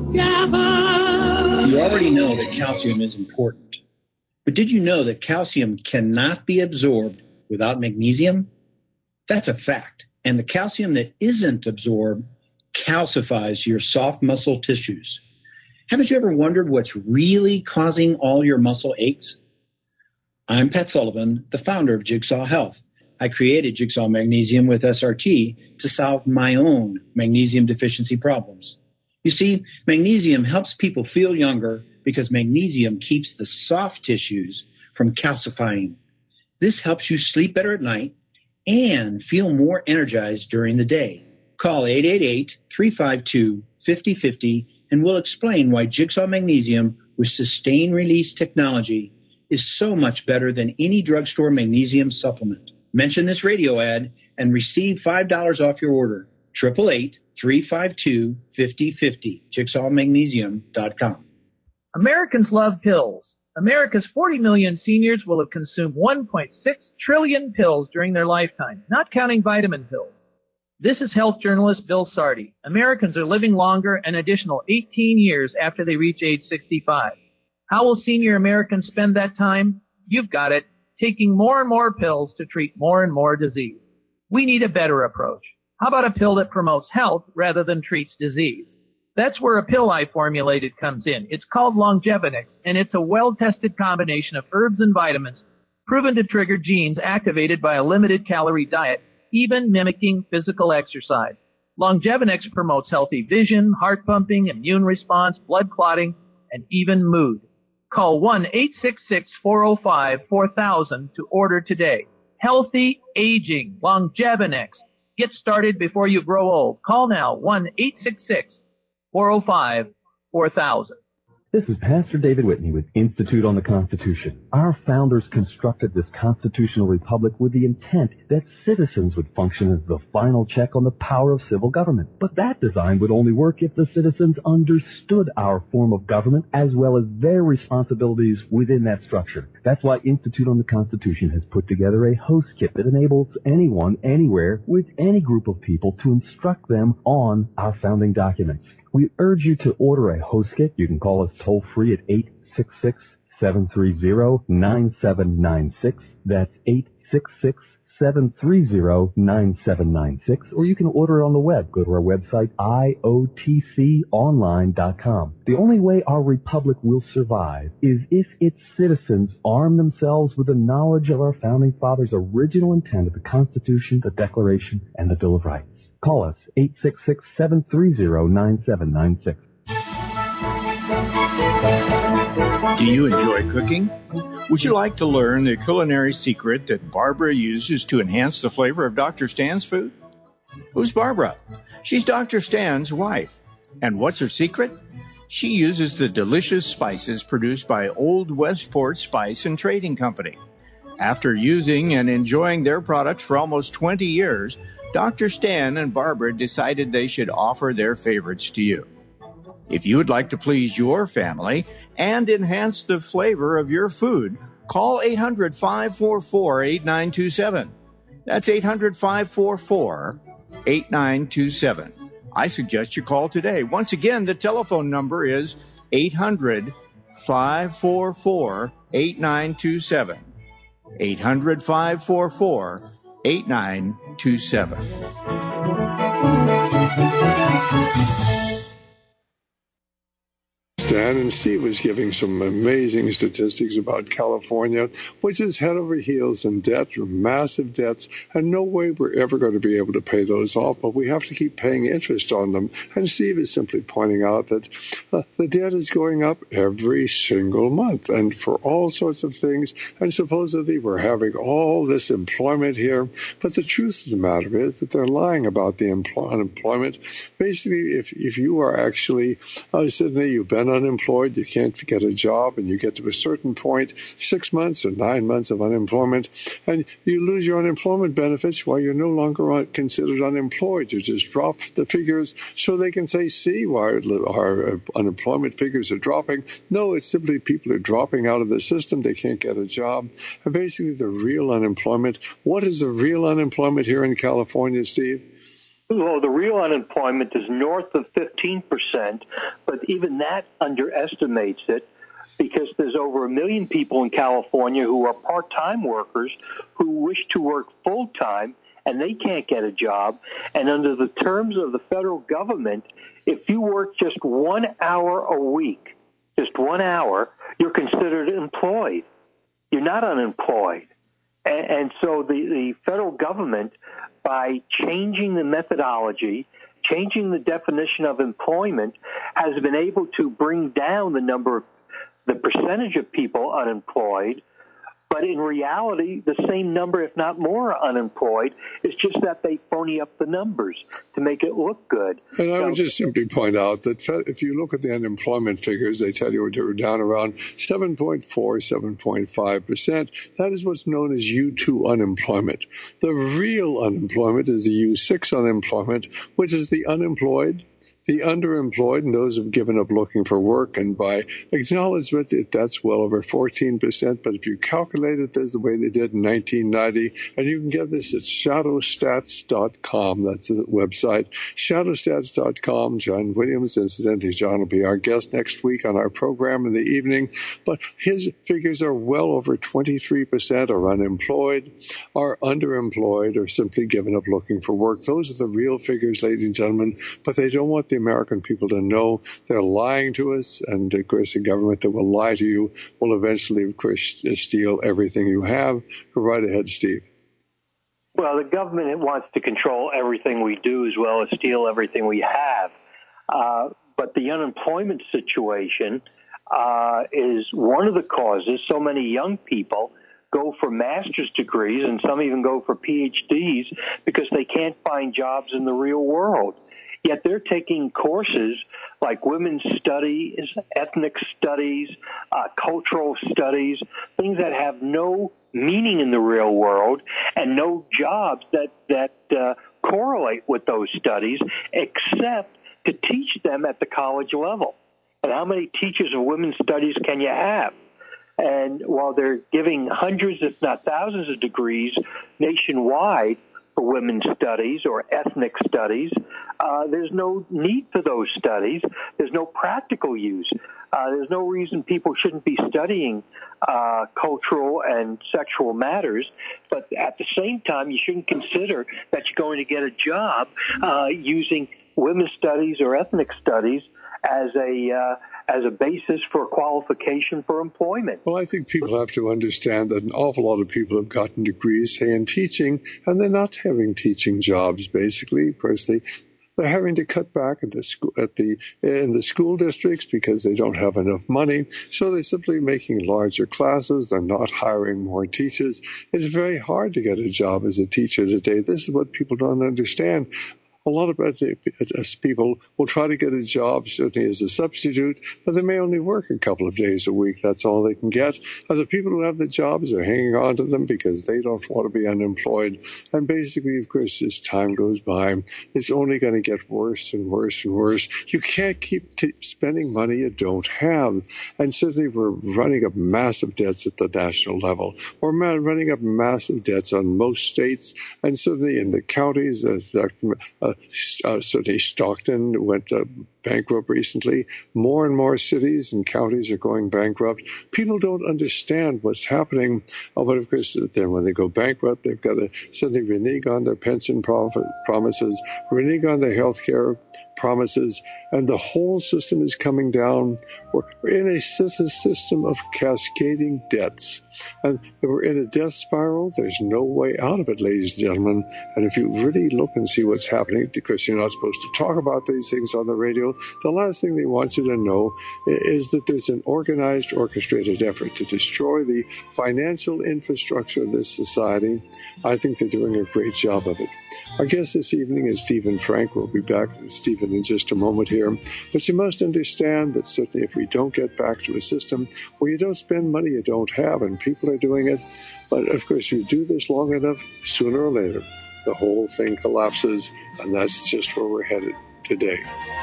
already know that calcium is important. But did you know that calcium cannot be absorbed without magnesium? That's a fact. And the calcium that isn't absorbed calcifies your soft muscle tissues. Haven't you ever wondered what's really causing all your muscle aches? I'm Pat Sullivan, the founder of Jigsaw Health. I created Jigsaw Magnesium with SRT to solve my own magnesium deficiency problems. You see, magnesium helps people feel younger because magnesium keeps the soft tissues from calcifying. This helps you sleep better at night and feel more energized during the day. Call 888-352-5050 and we'll explain why Jigsaw Magnesium with sustained release technology is so much better than any drugstore magnesium supplement. Mention this radio ad and receive $5 off your order. 888-352-5050. JigsawMagnesium.com. Americans love pills. America's 40 million seniors will have consumed 1.6 trillion pills during their lifetime, not counting vitamin pills. This is health journalist Bill Sardi. Americans are living longer an additional 18 years after they reach age 65. How will senior Americans spend that time? You've got it, taking more and more pills to treat more and more disease. We need a better approach. How about a pill that promotes health rather than treats disease? That's where a pill I formulated comes in. It's called Longevinix, and it's a well-tested combination of herbs and vitamins proven to trigger genes activated by a limited-calorie diet, even mimicking physical exercise. Longevinix promotes healthy vision, heart pumping, immune response, blood clotting, and even mood. Call 1-866-405-4000 to order today. Healthy aging, Longevinix. Get started before you grow old. Call now, 1-866-405-4000. This is Pastor David Whitney with Institute on the Constitution. Our founders constructed this constitutional republic with the intent that citizens would function as the final check on the power of civil government. But that design would only work if the citizens understood our form of government as well as their responsibilities within that structure. That's why Institute on the Constitution has put together a host kit that enables anyone, anywhere, with any group of people to instruct them on our founding documents. We urge you to order a host kit. You can call us toll-free at 866-730-9796. That's 866-730-9796. Or you can order it on the web. Go to our website, iotconline.com. The only way our republic will survive is if its citizens arm themselves with the knowledge of our founding fathers' original intent of the Constitution, the Declaration, and the Bill of Rights. Call us, 866-730-9796. Do you enjoy cooking? Would you like to learn the culinary secret that Barbara uses to enhance the flavor of Dr. Stan's food? Who's Barbara? She's Dr. Stan's wife. And what's her secret? She uses the delicious spices produced by Old Westport Spice and Trading Company. After using and enjoying their products for almost 20 years, Dr. Stan and Barbara decided they should offer their favorites to you. If you would like to please your family and enhance the flavor of your food, call 800-544-8927. That's 800-544-8927. I suggest you call today. Once again, the telephone number is 800-544-8927. 800-544-8927. Stan and Steve was giving some amazing statistics about California, which is head over heels in debt, massive debts, and no way we're ever going to be able to pay those off, but we have to keep paying interest on them. And Steve is simply pointing out that the debt is going up every single month, and for all sorts of things, and supposedly we're having all this employment here, but the truth of the matter is that they're lying about the unemployment. Basically, if you are actually, Sydney, you've been unemployed, you can't get a job, and you get to a certain point, 6 months or 9 months of unemployment, and you lose your unemployment benefits, well, you're no longer considered unemployed. You just drop the figures so they can say, see why our unemployment figures are dropping. No, it's simply people are dropping out of the system. They can't get a job. And basically the real unemployment. What is the real unemployment here in California, Steve? Well, the real unemployment is north of 15%, but even that underestimates it because there's over 1 million people in California who are part-time workers who wish to work full-time, and they can't get a job. And under the terms of the federal government, if you work just 1 hour a week, just 1 hour, you're considered employed. You're not unemployed. And so the federal government, by changing the methodology, changing the definition of employment, has been able to bring down the percentage of people unemployed But in reality, the same number, if not more, are unemployed. It's just that they phony up the numbers to make it look good. And I would just simply point out that if you look at the unemployment figures, they tell you we're down around 7.4, 7.5%. That is what's known as U2 unemployment. The real unemployment is the U6 unemployment, which is the unemployed, the underemployed, and those who've given up looking for work. And by acknowledgement, that's well over 14%. But if you calculate it as the way they did in 1990, and you can get this at shadowstats.com. That's the website, shadowstats.com. John Williams, incidentally, John will be our guest next week on our program in the evening. But his figures are well over 23% are unemployed, are underemployed, or simply given up looking for work. Those are the real figures, ladies and gentlemen. But they don't want the American people to know they're lying to us, and of course the government that will lie to you will eventually, of course, steal everything you have. Go right ahead, Steve. Well, the government wants to control everything we do as well as steal everything we have. But the unemployment situation is one of the causes so many young people go for master's degrees, and some even go for PhDs because they can't find jobs in the real world. Yet they're taking courses like women's studies, ethnic studies, cultural studies, things that have no meaning in the real world and no jobs that correlate with those studies except to teach them at the college level. And how many teachers of women's studies can you have? And while they're giving hundreds, if not thousands of degrees nationwide for women's studies or ethnic studies, there's no need for those studies. There's no practical use. There's no reason people shouldn't be studying cultural and sexual matters, but at the same time, you shouldn't consider that you're going to get a job using women's studies or ethnic studies as a basis for qualification for employment. Well, I think people have to understand that an awful lot of people have gotten degrees, say, in teaching, and they're not having teaching jobs, basically. Of course, they're having to cut back in the school districts because they don't have enough money. So they're simply making larger classes. They're not hiring more teachers. It's very hard to get a job as a teacher today. This is what people don't understand. A lot of people will try to get a job, certainly as a substitute, but they may only work a couple of days a week. That's all they can get. And the people who have the jobs are hanging on to them because they don't want to be unemployed. And basically, of course, as time goes by, it's only going to get worse and worse and worse. You can't keep spending money you don't have. And certainly we're running up massive debts at the national level. We're running up massive debts on most states, and certainly in the counties, as certainly Stockton went bankrupt recently. More and more cities and counties are going bankrupt. People don't understand what's happening. But of course, then when they go bankrupt, they've got to suddenly renege on their pension promises, renege on their health care promises, and the whole system is coming down. We're in a system of cascading debts. And we're in a death spiral. There's no way out of it, ladies and gentlemen. And if you really look and see what's happening, because you're not supposed to talk about these things on the radio, the last thing they want you to know is that there's an organized, orchestrated effort to destroy the financial infrastructure of this society. I think they're doing a great job of it. Our guest this evening is Stephen Frank. We'll be back with Stephen in just a moment here. But you must understand that certainly if we don't get back to a system where you don't spend money you don't have, and people are doing it, but of course you do this long enough, sooner or later, the whole thing collapses, and that's just where we're headed today.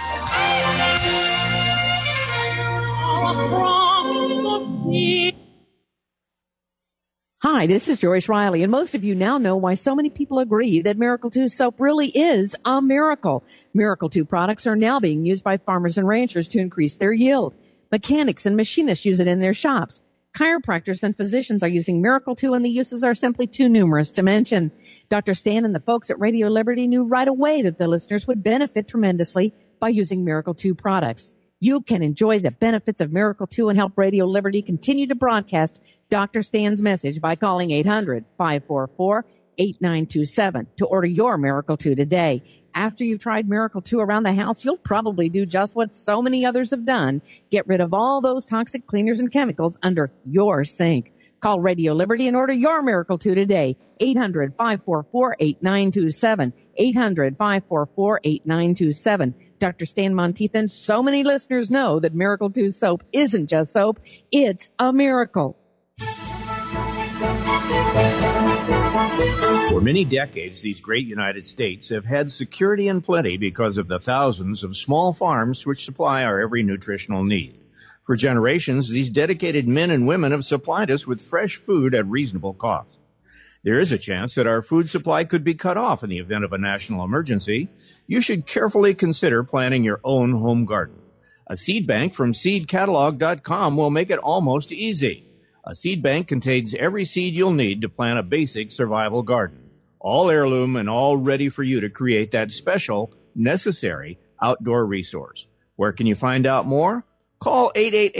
Hi, this is Joyce Riley, and most of you now know why so many people agree that Miracle 2 soap really is a miracle. Miracle 2 products are now being used by farmers and ranchers to increase their yield. Mechanics and machinists use it in their shops. Chiropractors and physicians are using Miracle 2, and the uses are simply too numerous to mention. Dr. Stan and the folks at Radio Liberty knew right away that the listeners would benefit tremendously by using Miracle 2 products. You can enjoy the benefits of Miracle 2 and help Radio Liberty continue to broadcast Dr. Stan's message by calling 800-544-8927 to order your Miracle 2 today. After you've tried Miracle 2 around the house, you'll probably do just what so many others have done. Get rid of all those toxic cleaners and chemicals under your sink. Call Radio Liberty and order your Miracle 2 today. 800-544-8927. 800-544-8927. Dr. Stan Monteith, so many listeners know that Miracle 2 soap isn't just soap, it's a miracle. For many decades, these great United States have had security and plenty because of the thousands of small farms which supply our every nutritional need. For generations, these dedicated men and women have supplied us with fresh food at reasonable cost. There is a chance that our food supply could be cut off in the event of a national emergency. You should carefully consider planting your own home garden. A seed bank from seedcatalog.com will make it almost easy. A seed bank contains every seed you'll need to plant a basic survival garden, all heirloom and all ready for you to create that special, necessary outdoor resource. Where can you find out more? Call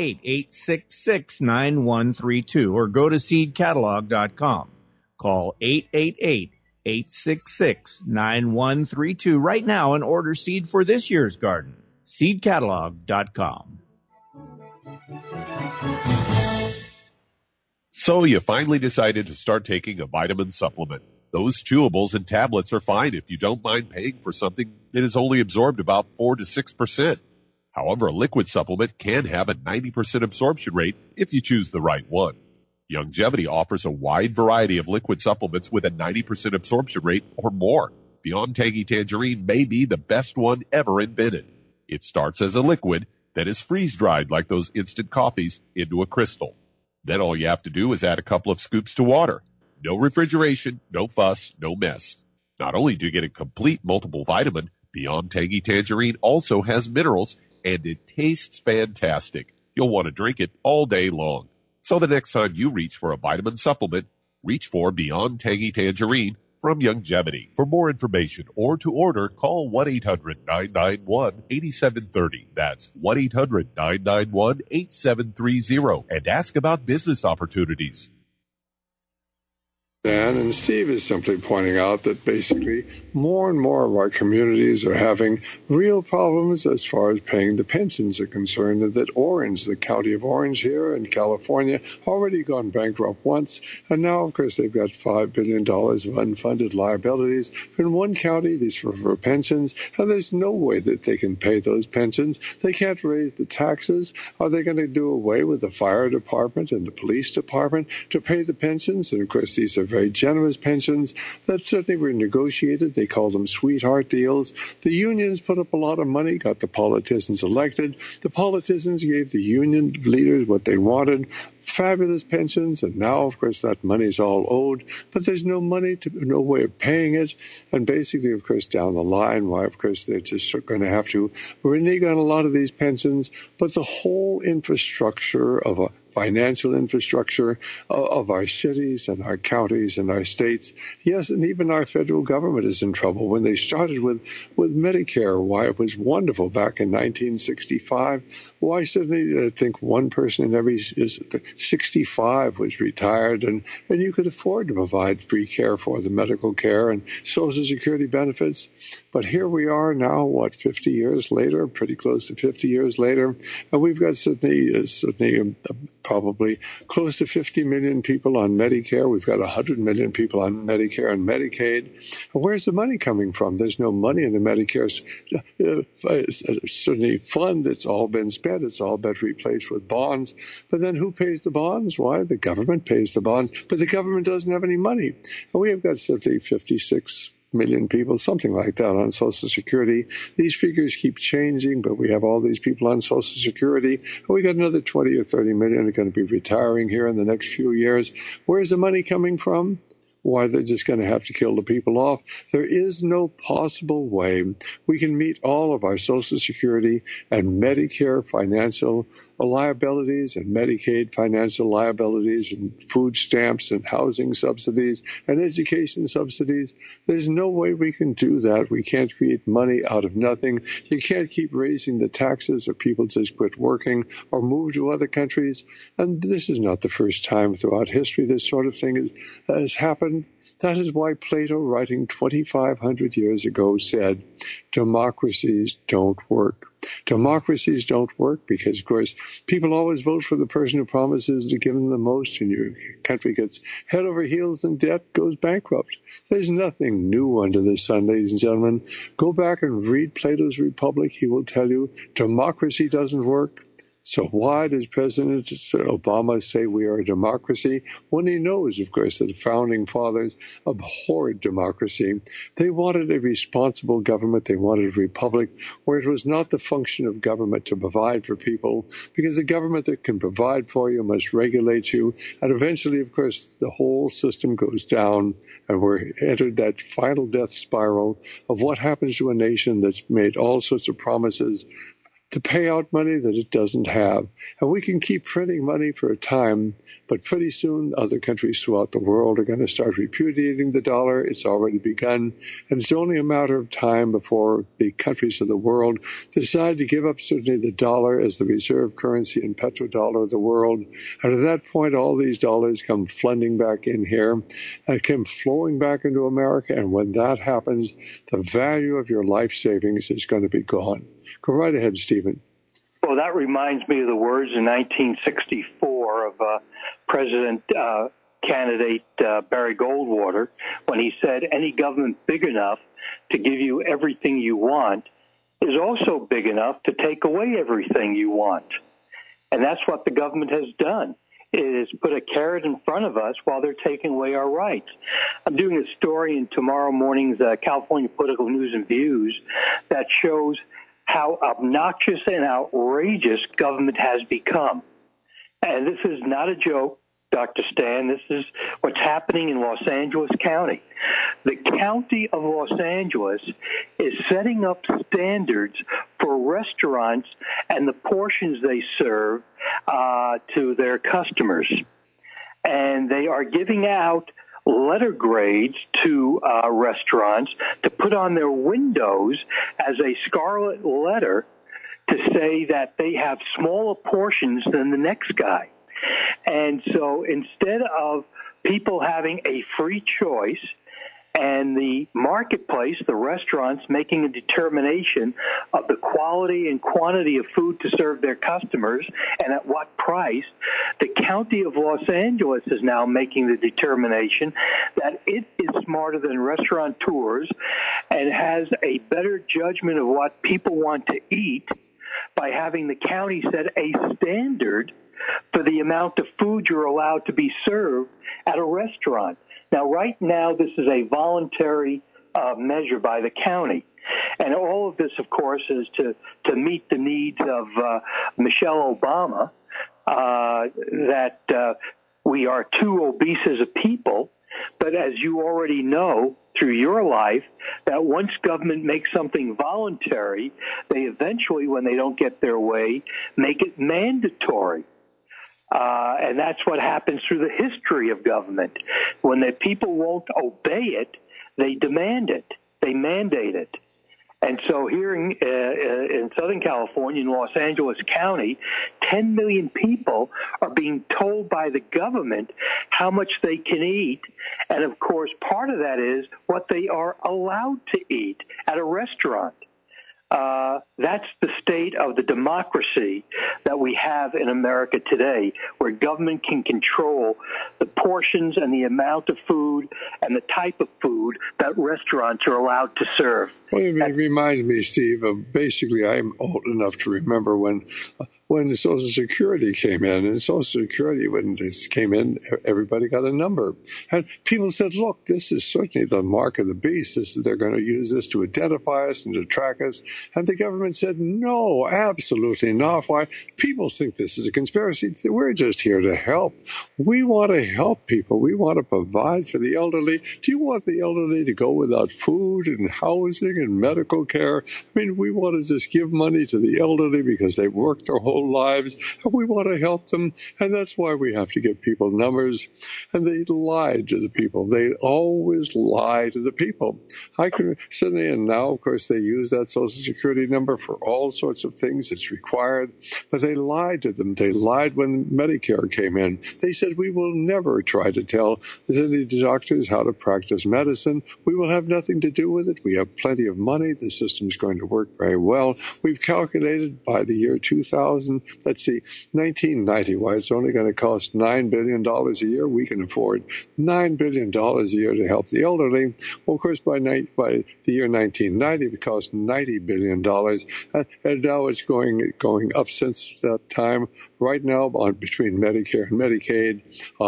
888-866-9132 or go to seedcatalog.com. Call 888-866-9132 right now and order seed for this year's garden. Seedcatalog.com. So you finally decided to start taking a vitamin supplement. Those chewables and tablets are fine if you don't mind paying for something that is only absorbed about 4 to 6%. However, a liquid supplement can have a 90% absorption rate if you choose the right one. Youngevity offers a wide variety of liquid supplements with a 90% absorption rate or more. Beyond Tangy Tangerine may be the best one ever invented. It starts as a liquid that is freeze-dried like those instant coffees into a crystal. Then all you have to do is add a couple of scoops to water. No refrigeration, no fuss, no mess. Not only do you get a complete multiple vitamin, Beyond Tangy Tangerine also has minerals, and it tastes fantastic. You'll want to drink it all day long. So the next time you reach for a vitamin supplement, reach for Beyond Tangy Tangerine from Youngevity. For more information or to order, call 1-800-991-8730. That's 1-800-991-8730 and ask about business opportunities. Dan and Steve is simply pointing out that basically more and more of our communities are having real problems as far as paying the pensions are concerned, and that Orange, the county of Orange here in California, already gone bankrupt once, and now, of course, they've got $5 billion of unfunded liabilities in one county. These are for pensions, and there's no way that they can pay those pensions. They can't raise the taxes. Are they going to do away with the fire department and the police department to pay the pensions? And, of course, these are very generous pensions that certainly were negotiated. They call them sweetheart deals. The unions put up a lot of money, got the politicians elected. The politicians gave the union leaders what they wanted, fabulous pensions, and now, of course, that money's all owed, but there's no money, no way of paying it. And basically, of course, down the line, why, of course, they're just going to have to renege on a lot of these pensions, but the whole infrastructure of a financial infrastructure of our cities and our counties and our states. Yes, and even our federal government is in trouble. When they started with Medicare, why it was wonderful back in 1965, why suddenly I think one person in every 65 was retired, and you could afford to provide free care for the medical care and Social Security benefits. But here we are now, 50 years later, pretty close to 50 years later, and we've got certainly probably close to 50 million people on Medicare. We've got 100 million people on Medicare and Medicaid. Where's the money coming from? There's no money in the Medicare certainly fund. It's all been spent. It's all been replaced with bonds. But then who pays the bonds? Why? The government pays the bonds, but the government doesn't have any money. And we have got certainly 56 million people, something like that, on Social Security. These figures keep changing, but we have all these people on Social Security, and we got another 20 or 30 million are going to be retiring here in the next few years. Where's the money coming from? Why, they're just going to have to kill the people off. There is no possible way we can meet all of our Social Security and Medicare financial liabilities and Medicaid financial liabilities and food stamps and housing subsidies and education subsidies. There's no way we can do that. We can't create money out of nothing. You can't keep raising the taxes or people just quit working or move to other countries. And this is not the first time throughout history this sort of thing has happened. That is why Plato, writing 2,500 years ago, said, democracies don't work. Democracies don't work because, of course, people always vote for the person who promises to give them the most, and your country gets head over heels in debt, goes bankrupt. There's nothing new under the sun, ladies and gentlemen. Go back and read Plato's Republic. He will tell you democracy doesn't work. So why does President Obama say we are a democracy when he knows, of course, that the founding fathers abhorred democracy? They wanted a responsible government. They wanted a republic where it was not the function of government to provide for people, because a government that can provide for you must regulate you. And eventually, of course, the whole system goes down, and we're entered that final death spiral of what happens to a nation that's made all sorts of promises to pay out money that it doesn't have. And we can keep printing money for a time, but pretty soon other countries throughout the world are going to start repudiating the dollar. It's already begun, and it's only a matter of time before the countries of the world decide to give up certainly the dollar as the reserve currency and petrodollar of the world. And at that point, all these dollars come flooding back in here and come flowing back into America. And when that happens, the value of your life savings is going to be gone. Go right ahead, Stephen. Well, that reminds me of the words in 1964 of President candidate Barry Goldwater when he said, any government big enough to give you everything you want is also big enough to take away everything you want. And that's what the government has done, is put a carrot in front of us while they're taking away our rights. I'm doing a story in tomorrow morning's California Political News and Views that shows how obnoxious and outrageous government has become. And this is not a joke, Dr. Stan. This is what's happening in Los Angeles County. The county of Los Angeles is setting up standards for restaurants and the portions they serve to their customers. And they are giving out letter grades to restaurants to put on their windows as a scarlet letter to say that they have smaller portions than the next guy. And so instead of people having a free choice and the marketplace, the restaurants, making a determination of the quality and quantity of food to serve their customers and at what price, the county of Los Angeles is now making the determination that it is smarter than restaurateurs and has a better judgment of what people want to eat by having the county set a standard for the amount of food you're allowed to be served at a restaurant. Now, right now, this is a voluntary measure by the county. And all of this, of course, is to meet the needs of Michelle Obama, that we are too obese as a people. But as you already know through your life, that once government makes something voluntary, they eventually, when they don't get their way, make it mandatory. And that's what happens through the history of government. When the people won't obey it, they demand it. They mandate it. And so here in Southern California, in Los Angeles County, 10 million people are being told by the government how much they can eat. And, of course, part of that is what they are allowed to eat at a restaurant. That's the state of the democracy that we have in America today, where government can control the portions and the amount of food and the type of food that restaurants are allowed to serve. Well, it reminds me, Steve, of basically I'm old enough to remember when the Social Security came in. And Social Security, when this came in, everybody got a number. And people said, look, this is certainly the mark of the beast. They're going to use this to identify us and to track us. And the government said, no, absolutely not. Why? People think this is a conspiracy. We're just here to help. We want to help people. We want to provide for the elderly. Do you want the elderly to go without food and housing and medical care? I mean, we want to just give money to the elderly because they've worked their whole whole lives, and we want to help them, and that's why we have to give people numbers. And they lied to the people. They always lie to the people. I can sit there, and now, of course, they use that Social Security number for all sorts of things. It's required, but they lied to them. They lied when Medicare came in. They said, we will never try to tell any doctors how to practice medicine. We will have nothing to do with it. We have plenty of money. The system's going to work very well. We've calculated by the year 2000, let's see, 1990, why it's only going to cost $9 billion a year. We can afford $9 billion a year to help the elderly. Well, of course, by the year 1990, it cost $90 billion. And now it's going up since that time. Right now, between Medicare and Medicaid,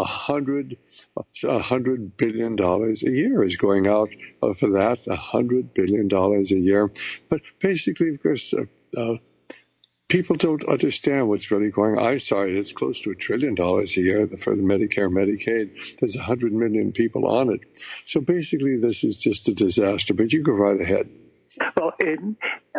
$100 billion a year is going out for that, $100 billion a year. But basically, of course, people don't understand what's really going on. I'm sorry, it's close to $1 trillion a year for the Medicare and Medicaid. There's 100 million people on it. So basically, this is just a disaster. But you go right ahead. Well, in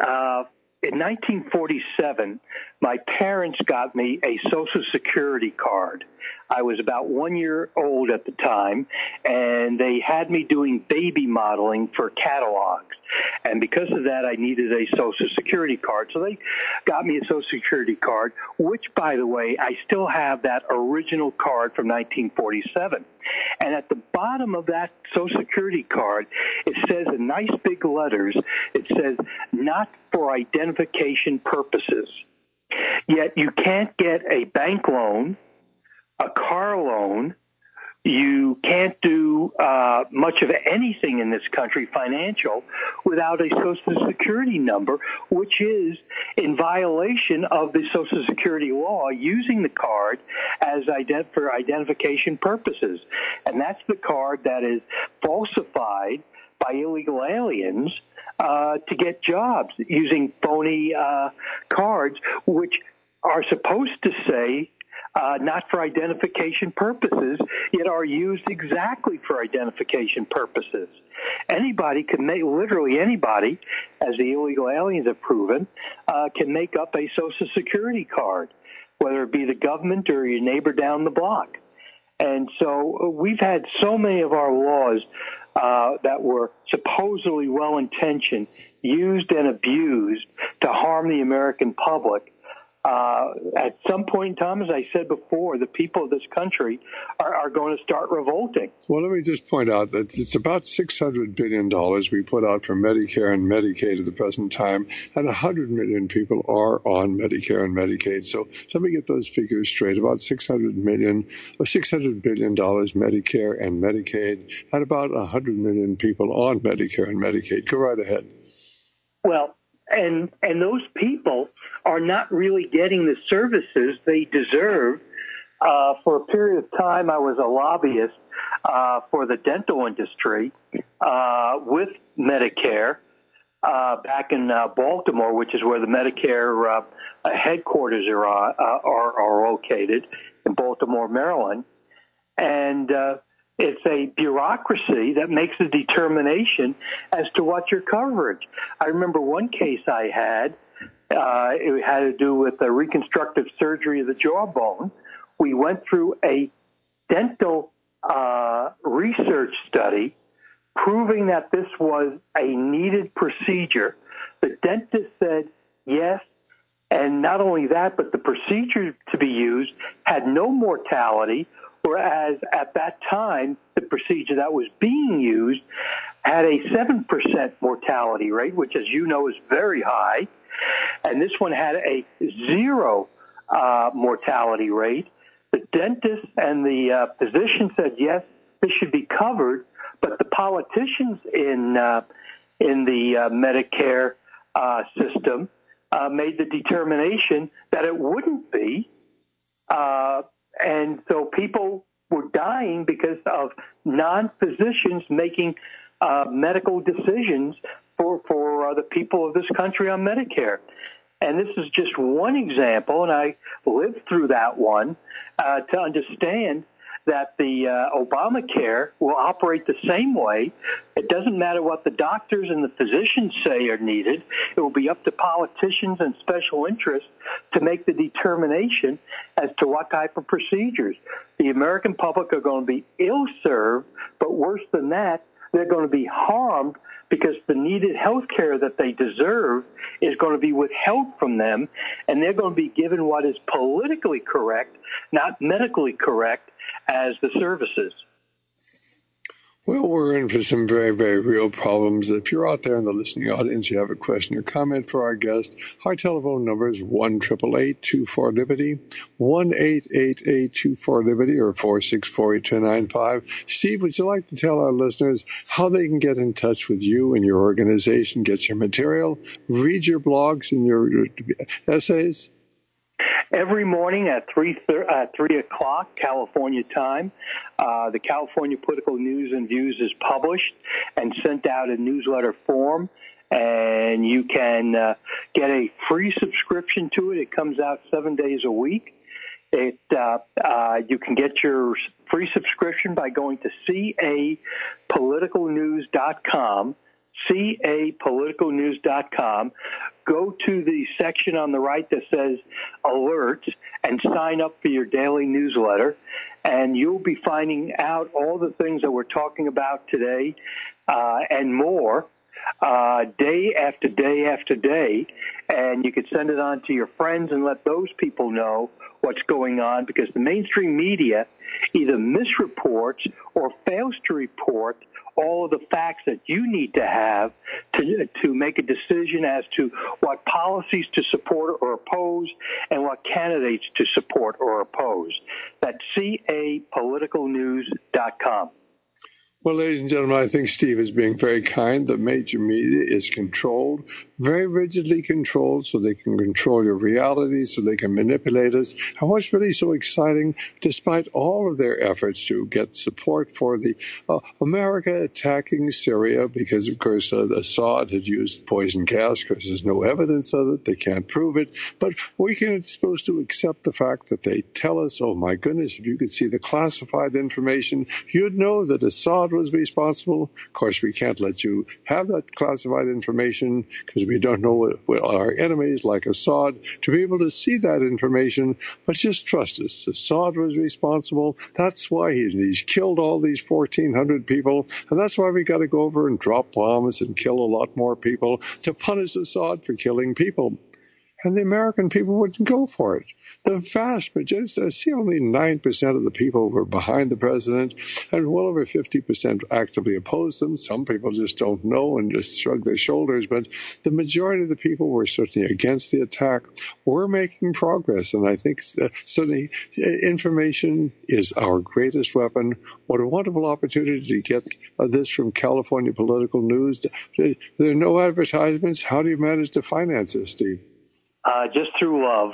1947, my parents got me a Social Security card. I was about 1 year old at the time, and they had me doing baby modeling for catalogs. And because of that, I needed a Social Security card. So they got me a Social Security card, which, by the way, I still have that original card from 1947. And at the bottom of that Social Security card, it says in nice big letters, it says, not for identification purposes. Yet you can't get a bank loan, a car loan. You can't do much of anything in this country financial without a Social Security number, which is in violation of the Social Security law, using the card as for identification purposes. And that's the card that is falsified by illegal aliens to get jobs using phony cards, which are supposed to say not for identification purposes, yet are used exactly for identification purposes. Anybody can make, literally anybody, as the illegal aliens have proven, can make up a Social Security card, whether it be the government or your neighbor down the block. And so we've had so many of our laws that were supposedly well-intentioned, used and abused to harm the American public. At some point in time, as I said before, the people of this country are going to start revolting. Well, let me just point out that it's about $600 billion we put out for Medicare and Medicaid at the present time, and 100 million people are on Medicare and Medicaid. So let me get those figures straight. About $600 billion Medicare and Medicaid, and about 100 million people on Medicare and Medicaid. Go right ahead. Well, and those people are not really getting the services they deserve. For a period of time, I was a lobbyist for the dental industry with Medicare back in Baltimore, which is where the Medicare headquarters are located in Baltimore, Maryland. And it's a bureaucracy that makes a determination as to what your coverage. I remember one case I had. It had to do with the reconstructive surgery of the jawbone. We went through a dental research study proving that this was a needed procedure. The dentist said yes, and not only that, but the procedure to be used had no mortality, whereas at that time, the procedure that was being used had a 7% mortality rate, which, as you know, is very high. And this one had a 0 mortality rate. The dentist and the physician said, yes, this should be covered, but the politicians in the Medicare system made the determination that it wouldn't be. And so people were dying because of non-physicians making medical decisions for the people of this country on Medicare. And this is just one example, and I lived through that one to understand that the Obamacare will operate the same way. It doesn't matter what the doctors and the physicians say are needed. It will be up to politicians and special interests to make the determination as to what type of procedures. The American public are going to be ill-served, but worse than that, they're going to be harmed because the needed health care that they deserve is going to be withheld from them, and they're going to be given what is politically correct, not medically correct, as the services. Well, we're in for some very, very real problems. If you're out there in the listening audience, you have a question or comment for our guest, our telephone number is 1-888-24-LIBERTY, 1-888-24-LIBERTY, or 464-8295. Steve, would you like to tell our listeners how they can get in touch with you and your organization, get your material, read your blogs and your essays? Every morning at 3 o'clock California time, the California Political News and Views is published and sent out in newsletter form, and you can get a free subscription to it. It comes out 7 days a week. You can get your free subscription by going to capoliticalnews.com, capoliticalnews.com. Go to the section on the right that says alerts and sign up for your daily newsletter, and you'll be finding out all the things that we're talking about today and more day after day after day. And you could send it on to your friends and let those people know what's going on, because the mainstream media either misreports or fails to report all of the facts that you need to have to make a decision as to what policies to support or oppose and what candidates to support or oppose. That's capoliticalnews.com. Well, ladies and gentlemen, I think Steve is being very kind. The major media is controlled, very rigidly controlled, so they can control your reality, so they can manipulate us. And what's really so exciting, despite all of their efforts to get support for the America attacking Syria, because, of course, Assad had used poison gas because there's no evidence of it. They can't prove it. But we can supposed to accept the fact that they tell us, oh, my goodness, if you could see the classified information, you'd know that Assad was responsible. Of course, we can't let you have that classified information because we don't know what our enemies like Assad to be able to see that information. But just trust us. Assad was responsible. That's why he's killed all these 1,400 people. And that's why we got to go over and drop bombs and kill a lot more people to punish Assad for killing people. And the American people wouldn't go for it. The vast majority, only 9% of the people were behind the president, and well over 50% actively opposed them. Some people just don't know and just shrug their shoulders, but the majority of the people were certainly against the attack. We're making progress, and I think certainly information is our greatest weapon. What a wonderful opportunity to get this from California Political News. There are no advertisements. How do you manage to finance this, Steve? Just through love.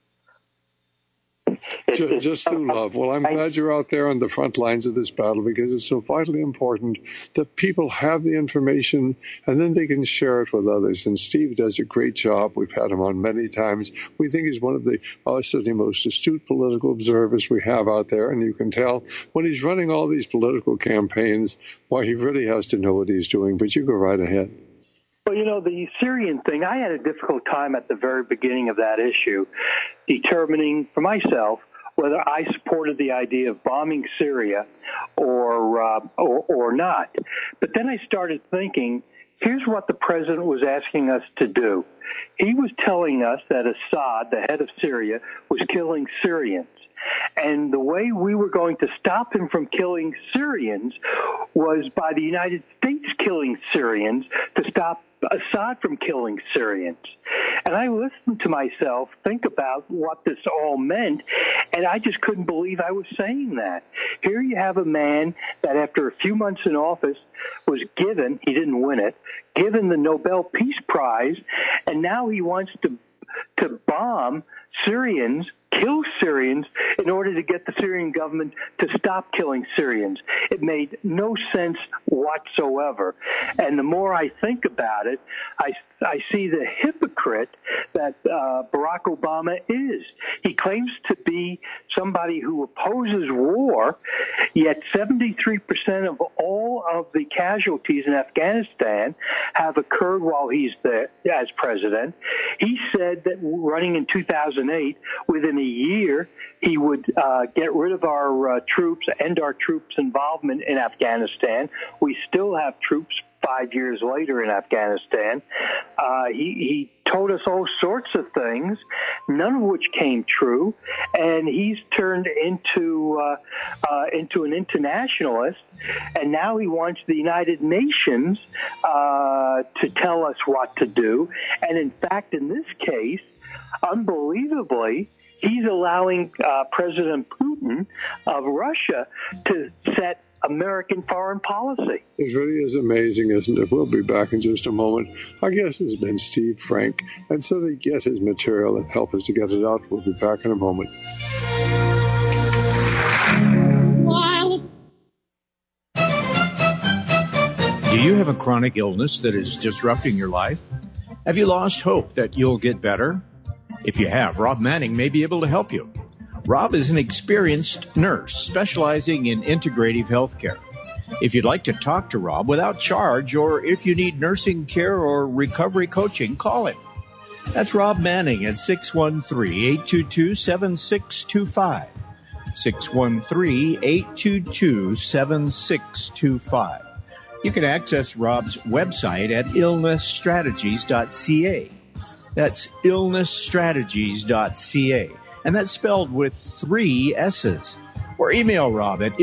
Just through love. Well, I'm glad you're out there on the front lines of this battle, because it's so vitally important that people have the information and then they can share it with others. And Steve does a great job. We've had him on many times. We think he's one of the certainly most astute political observers we have out there. And you can tell when he's running all these political campaigns, why he really has to know what he's doing. But you go right ahead. Well, the Syrian thing, I had a difficult time at the very beginning of that issue determining for myself whether I supported the idea of bombing Syria or not. But then I started thinking, here's what the president was asking us to do. He was telling us that Assad, the head of Syria, was killing Syrians. And the way we were going to stop him from killing Syrians was by the United States killing Syrians to stop Assad from killing Syrians. And I listened to myself think about what this all meant, and I just couldn't believe I was saying that. Here you have a man that after a few months in office was given, he didn't win it, given the Nobel Peace Prize, and now he wants to bomb Syrians, kill Syrians, in order to get the Syrian government to stop killing Syrians. It made no sense whatsoever. And the more I think about it, I see the hypocrite that Barack Obama is. He claims to be somebody who opposes war, yet 73% of all of the casualties in Afghanistan have occurred while he's there as president. He said that running in 2008, within a year, he would get rid of our troops, end our troops' involvement in Afghanistan. We still have troops 5 years later in Afghanistan. He told us all sorts of things, none of which came true, and he's turned into an internationalist, and now he wants the United Nations to tell us what to do. And in fact, in this case, unbelievably, he's allowing President Putin of Russia to set American foreign policy. It really is amazing, isn't it? We'll be back in just a moment. Our guest has been Steve Frank, and so they get his material and help us to get it out. We'll be back in a moment. Do you have a chronic illness that is disrupting your life? Have you lost hope that you'll get better? If you have, Rob Manning may be able to help you. Rob is an experienced nurse specializing in integrative health care. If you'd like to talk to Rob without charge, or if you need nursing care or recovery coaching, call him. That's Rob Manning at 613-822-7625. 613-822-7625. You can access Rob's website at illnessstrategies.ca. That's illnessstrategies.ca. And that's spelled with 3 S's. Or email Rob at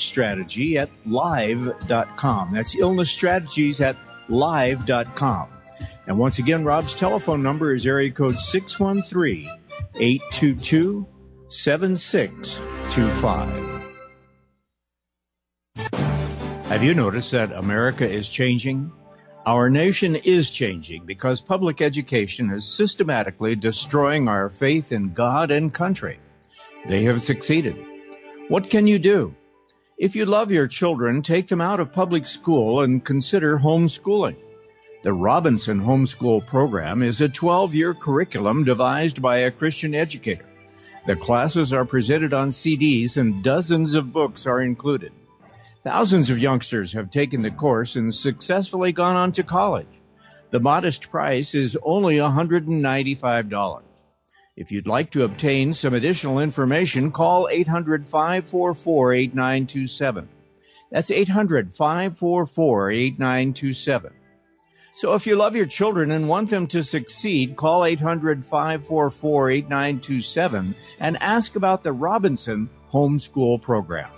illnessstrategy@live.com. That's illnessstrategies@live.com. And once again, Rob's telephone number is area code 613-822-7625. Have you noticed that America is changing? Our nation is changing because public education is systematically destroying our faith in God and country. They have succeeded. What can you do? If you love your children, take them out of public school and consider homeschooling. The Robinson Homeschool Program is a 12-year curriculum devised by a Christian educator. The classes are presented on CDs and dozens of books are included. Thousands of youngsters have taken the course and successfully gone on to college. The modest price is only $195. If you'd like to obtain some additional information, call 800-544-8927. That's 800-544-8927. So if you love your children and want them to succeed, call 800-544-8927 and ask about the Robinson Homeschool Program.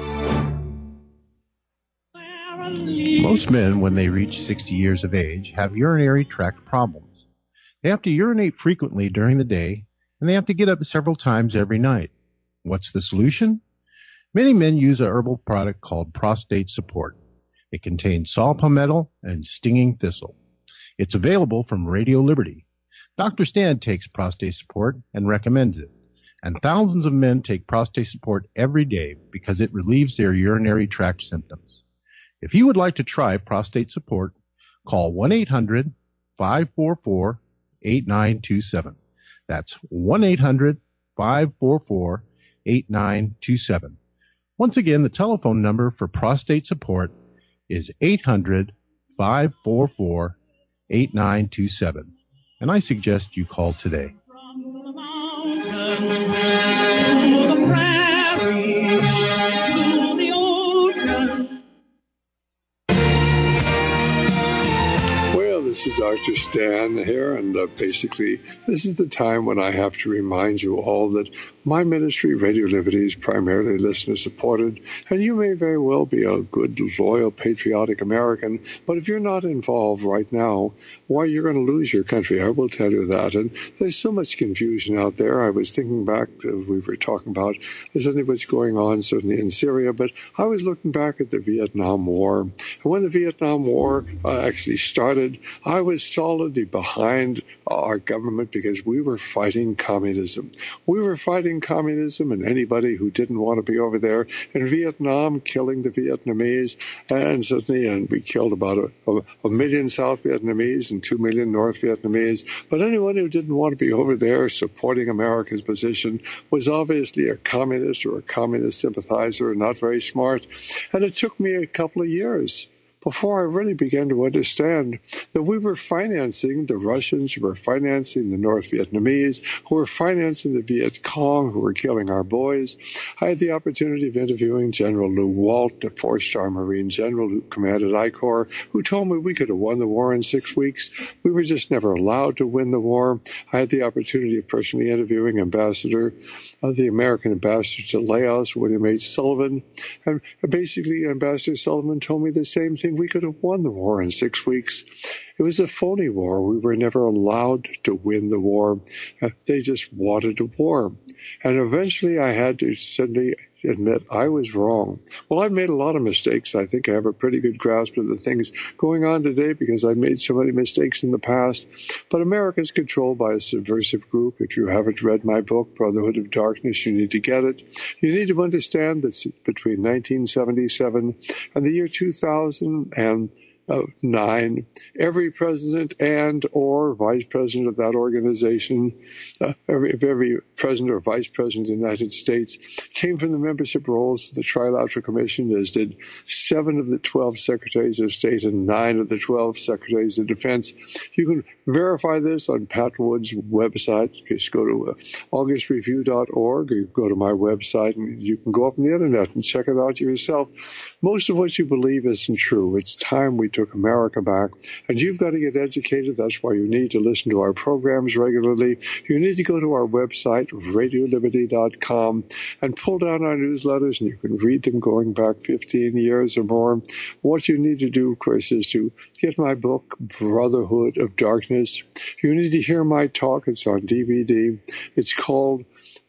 Most men, when they reach 60 years of age, have urinary tract problems. They have to urinate frequently during the day, and they have to get up several times every night. What's the solution? Many men use a herbal product called Prostate Support. It contains saw palmetto and stinging thistle. It's available from Radio Liberty. Dr. Stan takes Prostate Support and recommends it. And thousands of men take Prostate Support every day because it relieves their urinary tract symptoms. If you would like to try Prostate Support, call 1-800-544-8927. That's 1-800-544-8927. Once again, the telephone number for Prostate Support is 800-544-8927. And I suggest you call today. This is Dr. Stan here, and basically this is the time when I have to remind you all that my ministry, Radio Liberty, is primarily listener-supported, and you may very well be a good, loyal, patriotic American, but if you're not involved right now, why, you're going to lose your country, I will tell you that. And there's so much confusion out there. I was thinking back to, we were talking about certainly what's going on certainly in Syria, but I was looking back at the Vietnam War. And when the Vietnam War actually started, I was solidly behind our government because we were fighting communism. We were fighting communism, and anybody who didn't want to be over there in Vietnam, killing the Vietnamese, and we killed about a million South Vietnamese and 2 million North Vietnamese. But anyone who didn't want to be over there supporting America's position was obviously a communist or a communist sympathizer, not very smart. And it took me a couple of years before I really began to understand that we were financing the Russians, who were financing the North Vietnamese, who were financing the Viet Cong, who were killing our boys. I had the opportunity of interviewing General Lew Walt, the four-star Marine general who commanded I Corps, who told me we could have won the war in 6 weeks. We were just never allowed to win the war. I had the opportunity of personally interviewing the American ambassador to Laos, William H. Sullivan. And basically, Ambassador Sullivan told me the same thing. We could have won the war in 6 weeks. It was a phony war. We were never allowed to win the war. They just wanted a war. And eventually I had to suddenly admit I was wrong. Well, I've made a lot of mistakes. I think I have a pretty good grasp of the things going on today because I've made so many mistakes in the past. But America is controlled by a subversive group. If you haven't read my book, Brotherhood of Darkness, you need to get it. You need to understand that between 1977 and the year 2009, every president and or vice president of that organization, every president or vice president of the United States came from the membership rolls of the Trilateral Commission, as did 7 of the 12 secretaries of state and 9 of the 12 secretaries of defense. You can verify this on Pat Wood's website. Just go to augustreview.org, or you go to my website and you can go up on the internet and check it out yourself. Most of what you believe isn't true. It's time we took America back, and you've got to get educated. That's why you need to listen to our programs regularly. You need to go to our website, radioliberty.com, and pull down our newsletters, and you can read them going back 15 years or more. What you need to do, of course, is to get my book, Brotherhood of Darkness. You need to hear my talk. It's on DVD. It's called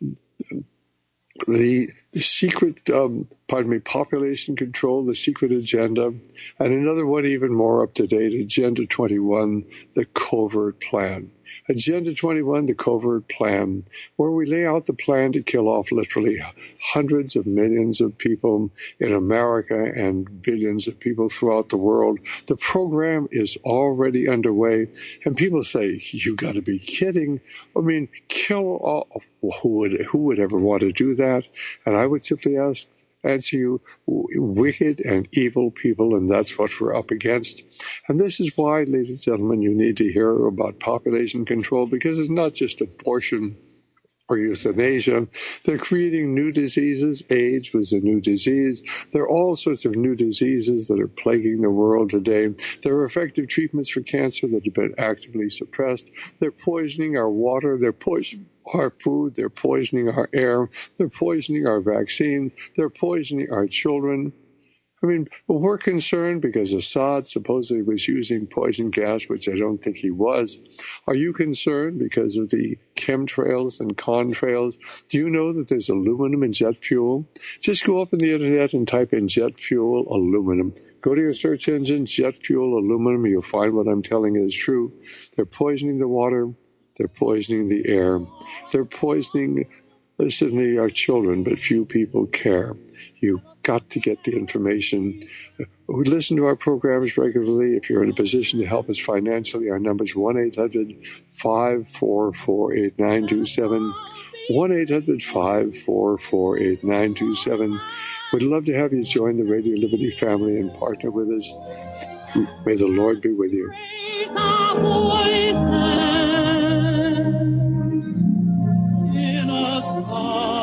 The Secret, Population Control, The Secret Agenda, and another one even more up-to-date, Agenda 21, The Covert Plan. Agenda 21, The Covert Plan, where we lay out the plan to kill off literally hundreds of millions of people in America and billions of people throughout the world. The program is already underway, and people say, you got to be kidding. I mean, kill all, who would ever want to do that? And I would simply answer you, wicked and evil people, and that's what we're up against. And this is why, ladies and gentlemen, you need to hear about population control, because it's not just abortion or euthanasia. They're creating new diseases. AIDS was a new disease. There are all sorts of new diseases that are plaguing the world today. There are effective treatments for cancer that have been actively suppressed. They're poisoning our water. They're poisoning our food. They're poisoning our air. They're poisoning our vaccines. They're poisoning our children. I mean, we're concerned because Assad supposedly was using poison gas, which I don't think he was. Are you concerned because of the chemtrails and contrails? Do you know that there's aluminum in jet fuel? Just go up on the internet and type in jet fuel aluminum. Go to your search engine, jet fuel aluminum. You'll find what I'm telling you is true. They're poisoning the water. They're poisoning the air. They're poisoning, certainly, our children, but few people care. You've got to get the information. We listen to our programs regularly. If you're in a position to help us financially, our number is 1-800-544-8927. 1-800-544-8927. We'd love to have you join the Radio Liberty family and partner with us. May the Lord be with you. In a